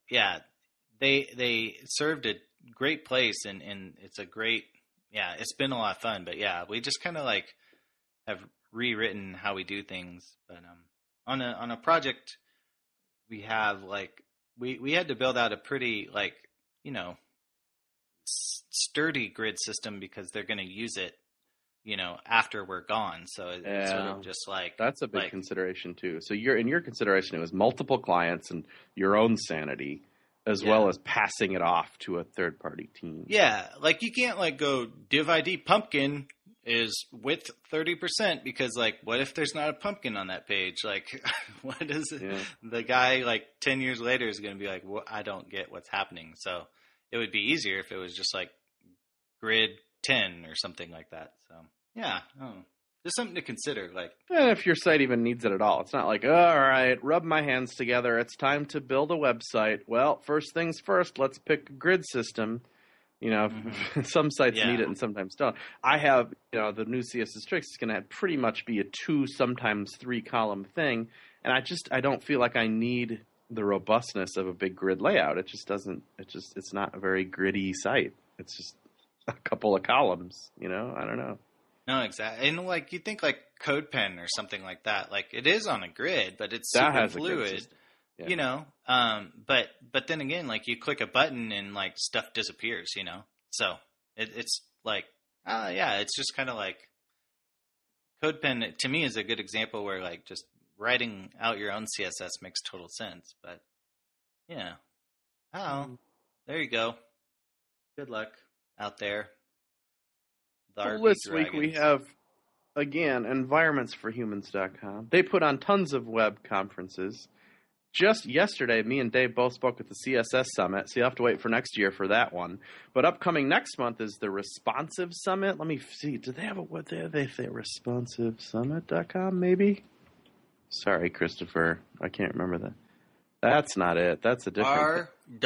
they served a great place and it's a great, it's been a lot of fun. But yeah, we just kind of have rewritten how we do things. But on a project, we have we had to build out a pretty sturdy grid system because they're going to use it after we're gone. So it's sort of just that's a big consideration too. So in your consideration, it was multiple clients and your own sanity as well as passing it off to a third party team. Yeah. You can't go div ID pumpkin is width 30% because what if there's not a pumpkin on that page? What is it? Yeah. The guy 10 years later is going to be like, well, I don't get what's happening. So it would be easier if it was just grid 10 or something like that. So yeah, just something to consider. And if your site even needs it at all, it's not all right, rub my hands together. It's time to build a website. Well, first things first, let's pick a grid system. Some sites need it and sometimes don't. I have, the new CSS Tricks is going to pretty much be a 2, sometimes 3 column thing. And I don't feel like I need the robustness of a big grid layout. It just doesn't, it's not a very gritty site. It's just a couple of columns, I don't know. No, exactly. And you think CodePen or something like that, it is on a grid, but it's super fluid. Yeah. But then again, you click a button and stuff disappears, so it's it's just kind of CodePen to me is a good example where just writing out your own CSS makes total sense. But yeah, there you go. Good luck out there. This week we have, again, environmentsforhumans.com. They put on tons of web conferences. Just yesterday, me and Dave both spoke at the CSS Summit, so you'll have to wait for next year for that one. But upcoming next month is the Responsive Summit. Let me see. Do they have what they say? ResponsiveSummit.com, maybe? Sorry, Christopher. I can't remember that. That's not it. That's a different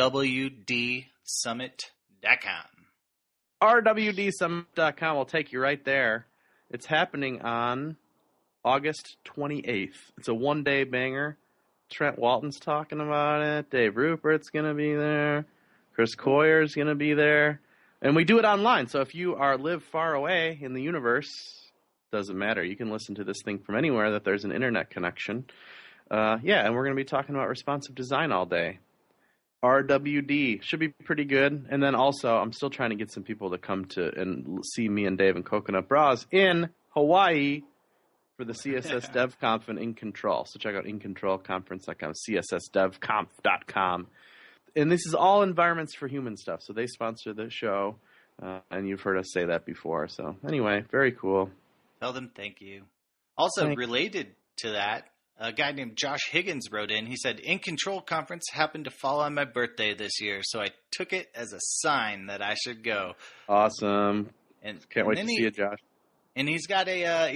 RWDSummit.com. RWDSummit.com will take you right there. It's happening on August 28th. It's a one-day banger. Trent Walton's talking about it. Dave Rupert's going to be there. Chris Coyer's going to be there. And we do it online. So if you live far away in the universe, doesn't matter. You can listen to this thing from anywhere that there's an internet connection. And we're going to be talking about responsive design all day. RWD should be pretty good. And then also, I'm still trying to get some people to come to and see me and Dave and Coconut Bras in Hawaii for the CSS Dev Conf and In Control. So check out InControlConference.com, CSSDevConf.com. And this is all Environments for Human stuff. So they sponsor the show, and you've heard us say that before. So anyway, very cool. Tell them thank you. Also, related to that, a guy named Josh Higgins wrote in. He said, In Control Conference happened to fall on my birthday this year, so I took it as a sign that I should go. Awesome. Can't wait to see you, Josh. And he's got a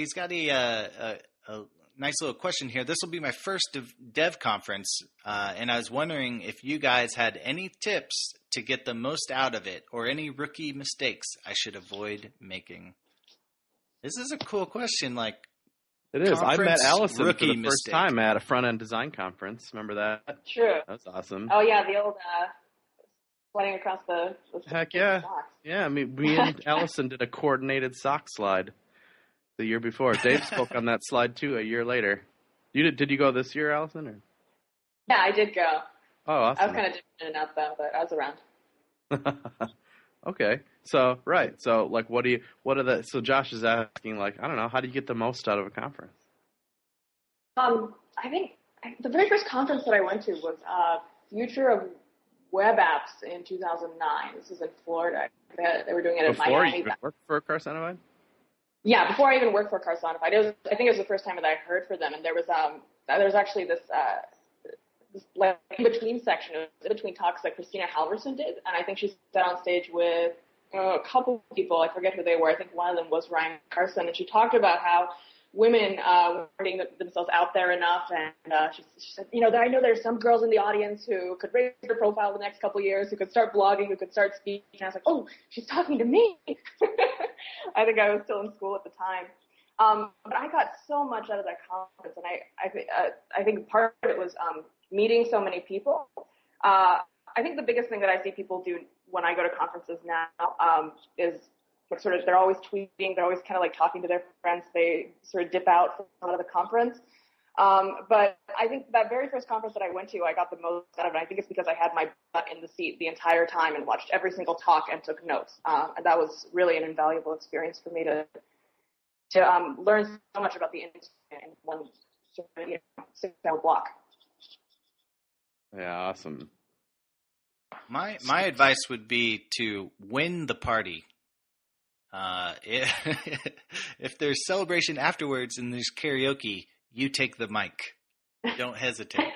nice little question here. This will be my first dev conference, and I was wondering if you guys had any tips to get the most out of it, or any rookie mistakes I should avoid making. This is a cool question. It is. I met Allison for the first time at a front-end design conference. Remember that? True. That's awesome. Oh, yeah, the old sliding across the Heck yeah. socks. Yeah, me and Allison did a coordinated sock slide the year before. Dave spoke on that slide, too, a year later. Did you go this year, Allison? Or? Yeah, I did go. Oh, awesome. I was kind of dipping in and out, though, but I was around. Okay. So, right. So, so Josh is asking, I don't know, how do you get the most out of a conference? I think the very first conference that I went to was Future of Web Apps in 2009. This was in Florida. They were doing it at Miami. Before you worked for Carsonified? Yeah, before I even worked for Carsonified. I think it was the first time that I heard for them, and there was actually this in-between section. It was in between talks that Christina Halverson did, and I think she sat on stage with a couple of people. I forget who they were. I think one of them was Ryan Carson, and she talked about how women weren't getting themselves out there enough. And she said, I know there's some girls in the audience who could raise their profile the next couple of years, who could start blogging, who could start speaking. And I was like, oh, she's talking to me. I think I was still in school at the time. But I got so much out of that conference, and I think part of it was meeting so many people. I think the biggest thing that I see people do when I go to conferences now is like sort of they're always tweeting, they're always kind of like talking to their friends. They sort of dip out from out of the conference. But I think that very first conference that I went to, I got the most out of it. I think it's because I had my butt in the seat the entire time and watched every single talk and took notes. And that was really an invaluable experience for me to learn so much about the industry in one 6-hour block. Yeah, awesome. My advice would be to win the party. If there's celebration afterwards and there's karaoke, you take the mic. Don't hesitate.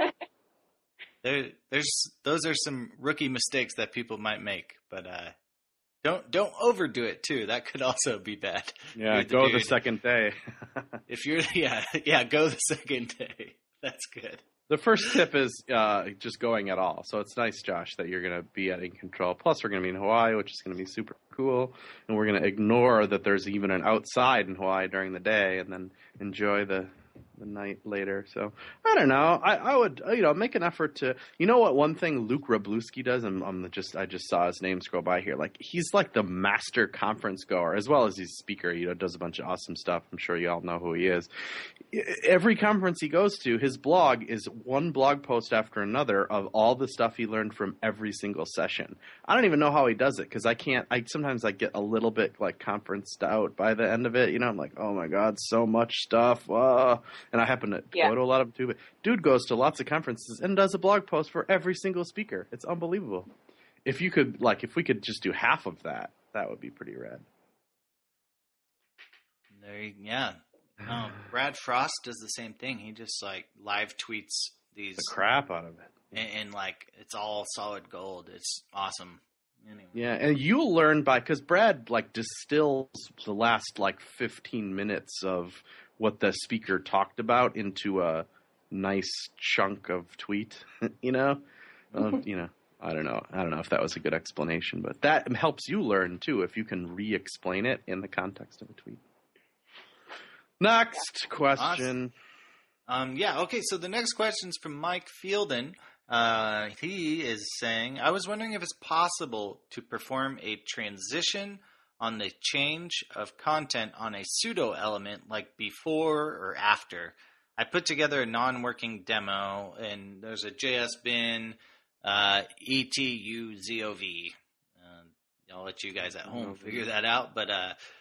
Those are some rookie mistakes that people might make, but don't overdo it too. That could also be bad. Yeah, go the second day. If you're go the second day. That's good. The first tip is just going at all. So it's nice, Josh, that you're going to be in control. Plus, we're going to be in Hawaii, which is going to be super cool. And we're going to ignore that there's even an outside in Hawaii during the day and then enjoy the night later. So I don't know. I would make an effort to. You know what? One thing Luke Wroblewski does, and I just saw his name scroll by here. Like he's like the master conference goer as well as he's a speaker. Does a bunch of awesome stuff. I'm sure you all know who he is. Every conference he goes to, his blog is one blog post after another of all the stuff he learned from every single session. I don't even know how he does it because I can't. Sometimes I get a little bit like conferenced out by the end of it. I'm like, oh my god, so much stuff. And I happen to go to a lot of them too. But dude goes to lots of conferences and does a blog post for every single speaker. It's unbelievable. If we could just do half of that, that would be pretty rad. Brad Frost does the same thing. He just like live tweets the crap out of it, and like it's all solid gold. It's awesome. Anyway. Yeah, and you'll learn because Brad like distills the last like 15 minutes of what the speaker talked about into a nice chunk of tweet. I don't know if that was a good explanation, but that helps you learn too if you can re-explain it in the context of a tweet. Next question. Awesome. Okay, so the next question is from Mike Fielden. He is saying, I was wondering if it's possible to perform a transition on the change of content on a pseudo element like before or after. I put together a non-working demo, and there's a JS bin, ETUZOV. I'll let you guys at home figure that out. But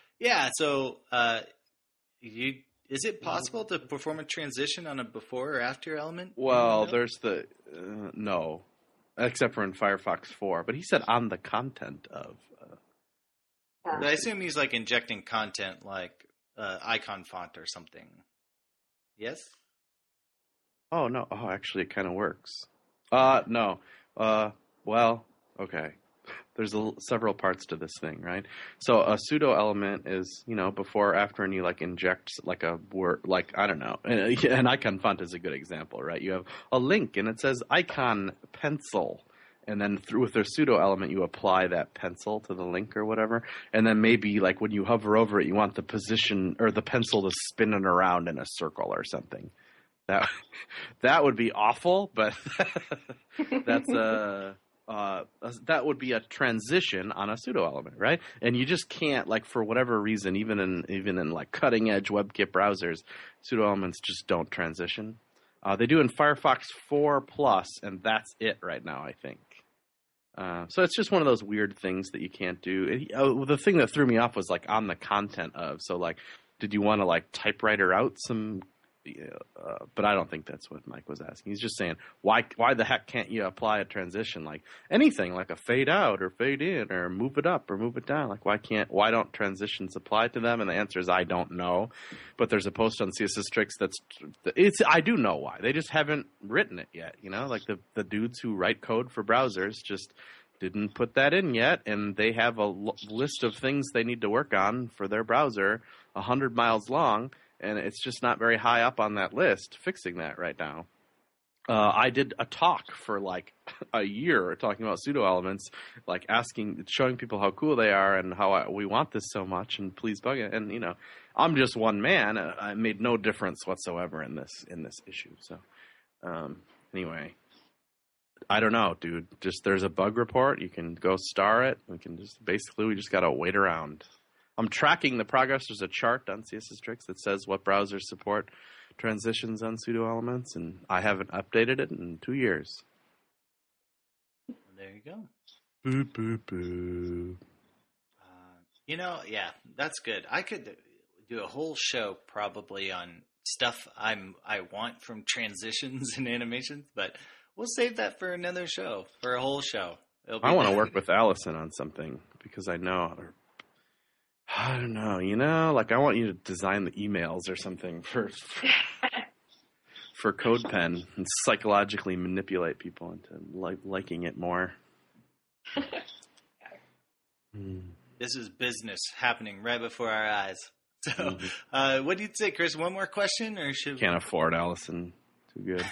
is it possible to perform a transition on a before or after element? Well, there's no, except for in Firefox 4. But he said on the content of. But I assume he's like injecting content like icon font or something. Yes? Oh, no. Oh, actually, it kind of works. No. Well, okay. There's several parts to this thing, right? So a pseudo element is, before, after, and you like inject like a word, like, I don't know. An icon font is a good example, right? You have a link and it says icon pencil. And then with their pseudo element, you apply that pencil to the link or whatever. And then maybe like when you hover over it, you want the position or the pencil to spin it around in a circle or something. That would be awful, but that's that would be a transition on a pseudo element, right? And you just can't, like, for whatever reason, even in like cutting edge WebKit browsers, pseudo elements just don't transition. They do in Firefox 4 Plus, and that's it right now, I think. So it's just one of those weird things that you can't do. The thing that threw me off was like on the content of. So like, did you want to like typewriter out some? But I don't think that's what Mike was asking. He's just saying, why the heck can't you apply a transition like anything, like a fade out or fade in or move it up or move it down? Like why don't transitions apply to them? And the answer is I don't know. But there's a post on CSS Tricks I do know why. They just haven't written it yet. Like the dudes who write code for browsers just didn't put that in yet, and they have a list of things they need to work on for their browser 100 miles long. and it's just not very high up on that list, fixing that right now. I did a talk for like a year talking about pseudo elements, like showing people how cool they are and how we want this so much, and please bug it. And I'm just one man. I made no difference whatsoever in this issue. So anyway, I don't know, dude. Just there's a bug report. You can go star it. We just gotta wait around. I'm tracking the progress. There's a chart on CSS Tricks that says what browsers support transitions on pseudo elements, and I haven't updated it in 2 years. There you go. Boo, boo, boo. Yeah, that's good. I could do a whole show probably on stuff I want from transitions and animations, but we'll save that for another show, for a whole show. I want to work with Allison on something because I know her. I don't know, like I want you to design the emails or something for CodePen and psychologically manipulate people into liking it more. This is business happening right before our eyes. So, what do you say, Chris? One more question, or should Can't afford Allison. Too good.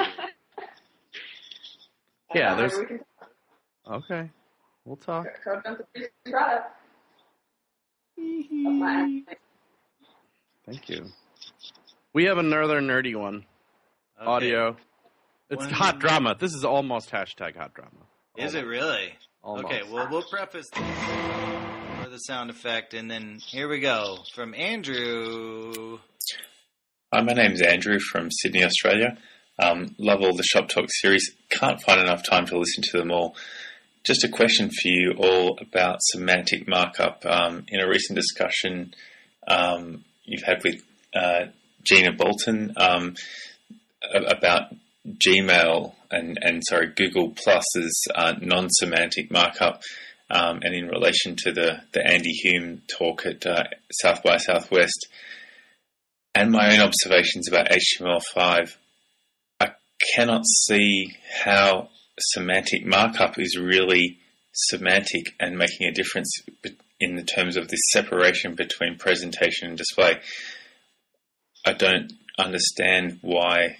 Yeah, there's. Okay, we'll talk. CodePen's a pretty good product. Thank you. We have another nerdy one. Okay. Audio. It's hot drama. This is almost hashtag hot drama. Is it really? Almost. Okay, well, we'll preface for the sound effect, and then here we go from Andrew. Hi, my name's Andrew from Sydney, Australia. Love all the Shop Talk series. Can't find enough time to listen to them all. Just a question for you all about semantic markup. In a recent discussion you've had with Gina Bolton about Gmail and Google Plus's non-semantic markup, and in relation to the Andy Hume talk at South by Southwest, and my own observations about HTML5, I cannot see how semantic markup is really semantic and making a difference in the terms of this separation between presentation and display. I don't understand why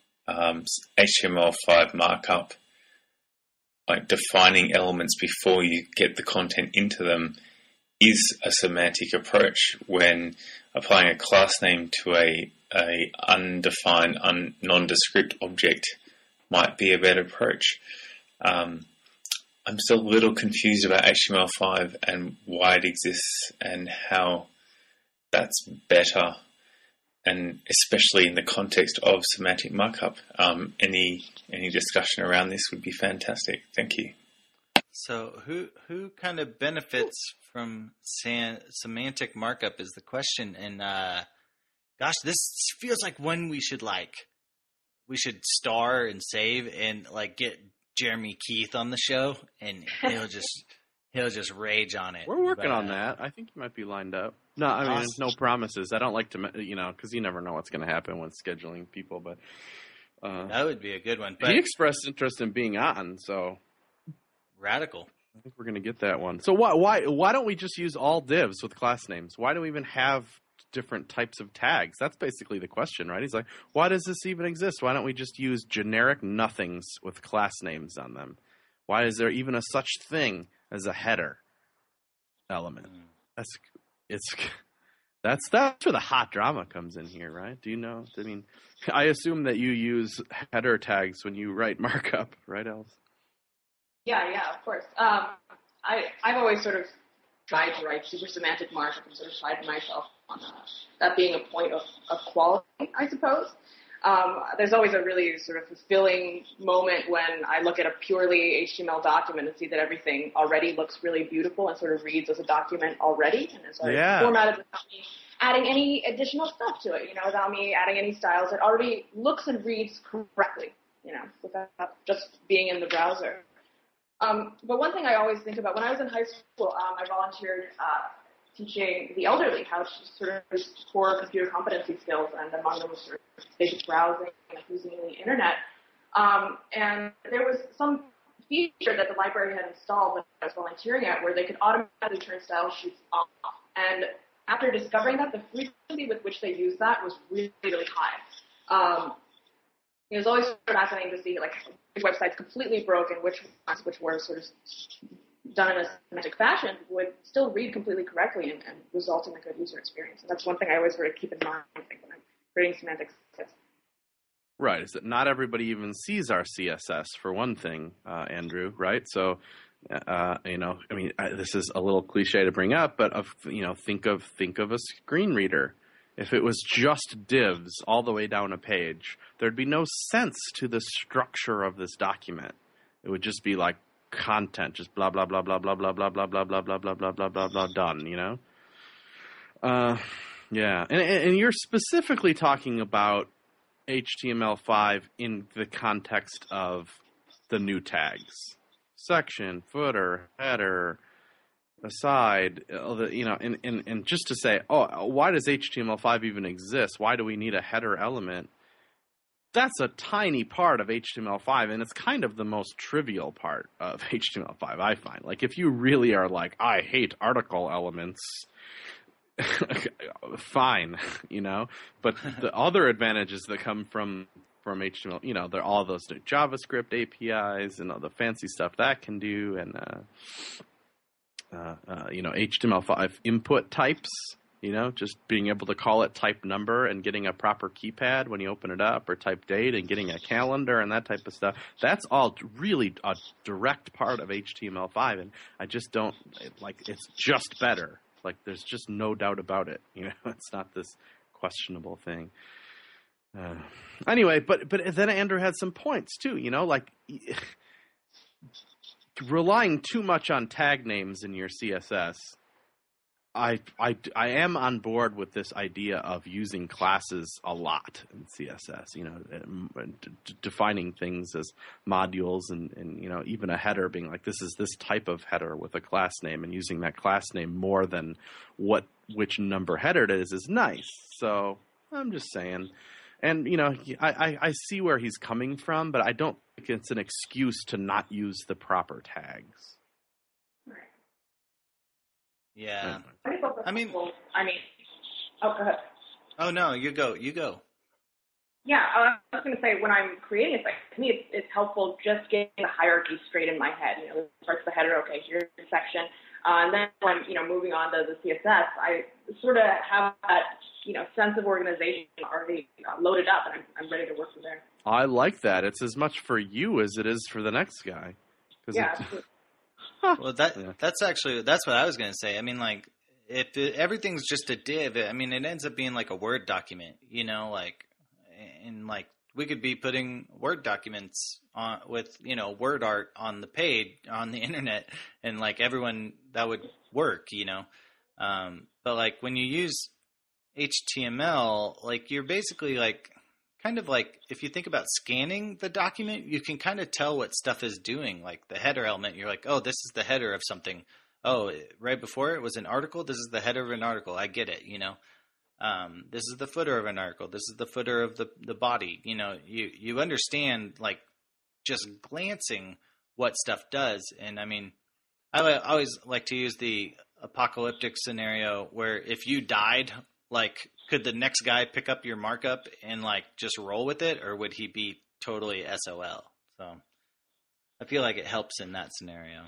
HTML5 markup, like defining elements before you get the content into them, is a semantic approach when applying a class name to a undefined, nondescript object might be a better approach. I'm still a little confused about HTML5 and why it exists and how that's better, and especially in the context of semantic markup. Any discussion around this would be fantastic. Thank you. So who kind of benefits from semantic markup is the question. And gosh, this feels like one we should star and save and like get Jeremy Keith on the show, and he'll just rage on it. We're working on that. I think he might be lined up. No, I mean, there's no promises. I don't like to, because you never know what's going to happen when scheduling people. But that would be a good one. But he expressed interest in being on, so radical. I think we're going to get that one. So why don't we just use all divs with class names? Why do we even have different types of tags? That's basically the question, right? He's like, why does this even exist? Why don't we just use generic nothings with class names on them? Why is there even a such thing as a header element? That's where the hot drama comes in here, right? Do you know? I mean, I assume that you use header tags when you write markup, right, Alice? Yeah, of course. I've always sort of tried to write super semantic markup and sort of prided myself on that being a point of quality, I suppose. There's always a really sort of fulfilling moment when I look at a purely HTML document and see that everything already looks really beautiful and sort of reads as a document already, and it's formatted without me adding any additional stuff to it, without me adding any styles. It already looks and reads correctly, without just being in the browser. But one thing I always think about, when I was in high school, I volunteered teaching the elderly how to sort of core computer competency skills, and among them was sort of basic browsing and using the internet. And there was some feature that the library had installed when I was volunteering at where they could automatically turn style sheets off. And after discovering that, the frequency with which they used that was really, really high. It was always sort of fascinating to see, like, which websites completely broken, which ones which were sort of done in a semantic fashion would still read completely correctly and result in a good user experience. And that's one thing I always sort of keep in mind, I think, when I'm creating semantic CSS. Right, is that not everybody even sees our CSS, for one thing, Andrew, right? So, this is a little cliche to bring up, but think of a screen reader. If it was just divs all the way down a page, there'd be no sense to the structure of this document. It would just be like content, just blah blah blah blah blah blah blah blah blah blah blah blah blah blah blah blah done, Yeah. And you're specifically talking about HTML5 in the context of the new tags. Section, footer, header, aside, and just to say, why does HTML5 even exist? Why do we need a header element? That's a tiny part of HTML5, and it's kind of the most trivial part of HTML5, I find. Like, if you really are like, I hate article elements, fine, But the other advantages that come from HTML, they're all those new JavaScript APIs and all the fancy stuff that can do, and HTML5 input types, just being able to call it type number and getting a proper keypad when you open it up, or type date and getting a calendar and that type of stuff. That's all really a direct part of HTML5, and I just don't it's just better. Like, there's just no doubt about it. It's not this questionable thing. Anyway, but then Andrew had some points too. Relying too much on tag names in your CSS. I am on board with this idea of using classes a lot in CSS, defining things as modules and even a header being like, this is this type of header with a class name, and using that class name more than which number header it is nice. So I'm just saying. And, I see where he's coming from, but I don't think it's an excuse to not use the proper tags. Yeah. Oh, go ahead. Oh, no, you go. Yeah, I was going to say, when I'm creating a site, to me it's helpful just getting the hierarchy straight in my head. Starts the header, okay, here's the section. And then when I'm, moving on to the CSS, I sort of have that, sense of organization already loaded up, and I'm ready to work from there. I like that. It's as much for you as it is for the next guy. Yeah. Well, that's what I was going to say. I mean, like, if everything's just a div, it ends up being like a Word document, and we could be putting Word documents on with, word art on the page on the internet, and everyone that would work, but when you use HTML, you're basically kind of if you think about scanning the document, you can kind of tell what stuff is doing. Like the header element, you're like, oh, this is the header of something. Oh, right before it was an article. This is the header of an article. I get it. This is the footer of an article. This is the footer of the body. You understand just glancing what stuff does. And I always like to use the apocalyptic scenario where if you died, could the next guy pick up your markup and just roll with it, or would he be totally SOL? So I feel like it helps in that scenario.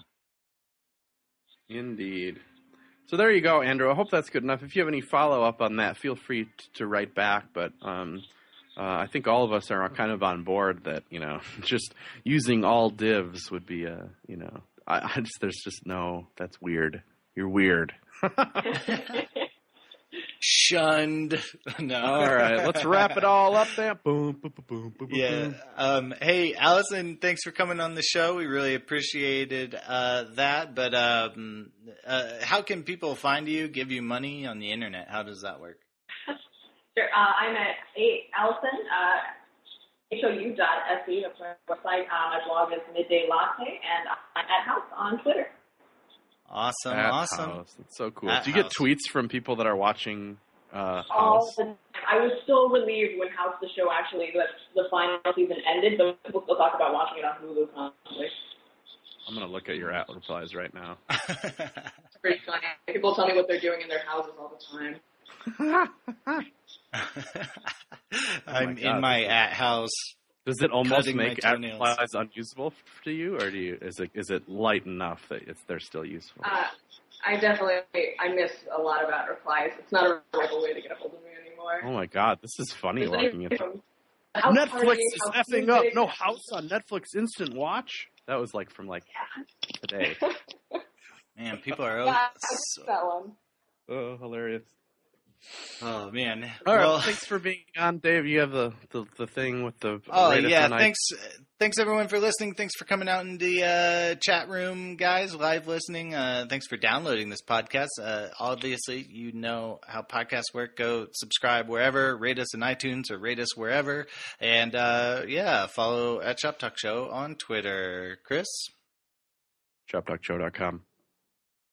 Indeed. So there you go, Andrew. I hope that's good enough. If you have any follow-up on that, feel free to write back. But I think all of us are kind of on board that, just using all divs would be there's just no, that's weird. You're weird. Shunned. No. All right, let's wrap it all up there. Boom, boom, boom, boom, yeah. boom. Hey, Allison, thanks for coming on the show. We really appreciated that. But how can people find you, give you money on the internet? How does that work? Sure. I'm at Allison, HOU.se, that's my website. My blog is Midday Latte, and I'm at House on Twitter. Awesome. House. That's so cool. Do you get tweets from people that are watching House? I was so relieved when House, the show, actually, the final season ended, but people still talk about watching it on Hulu constantly. I'm gonna look at your at replies right now. It's pretty funny. People tell me what they're doing in their houses all the time. I'm God. in my at house. Does it almost Cutting my make at toenails. replies unusable to you, or is it light enough that they're still useful? I miss a lot of at replies. It's not a reliable way to get a hold of me anymore. Oh my God, this is funny There's walking in. anything from house Netflix party, is house effing up. music. No House on Netflix Instant Watch. That was like from today. Man, people are Yeah, I so, missed that one. Oh, hilarious. oh man. All right, Well, thanks for being on, Dave. You have the thing with the. oh rate us yeah, on thanks everyone for listening. Thanks for coming out in the chat room, guys, live listening. Thanks for downloading this podcast. Obviously, you know how podcasts work. Go subscribe wherever, rate us in iTunes or rate us wherever, and follow at Shop Talk Show on Twitter. Chris. ShopTalkShow.com.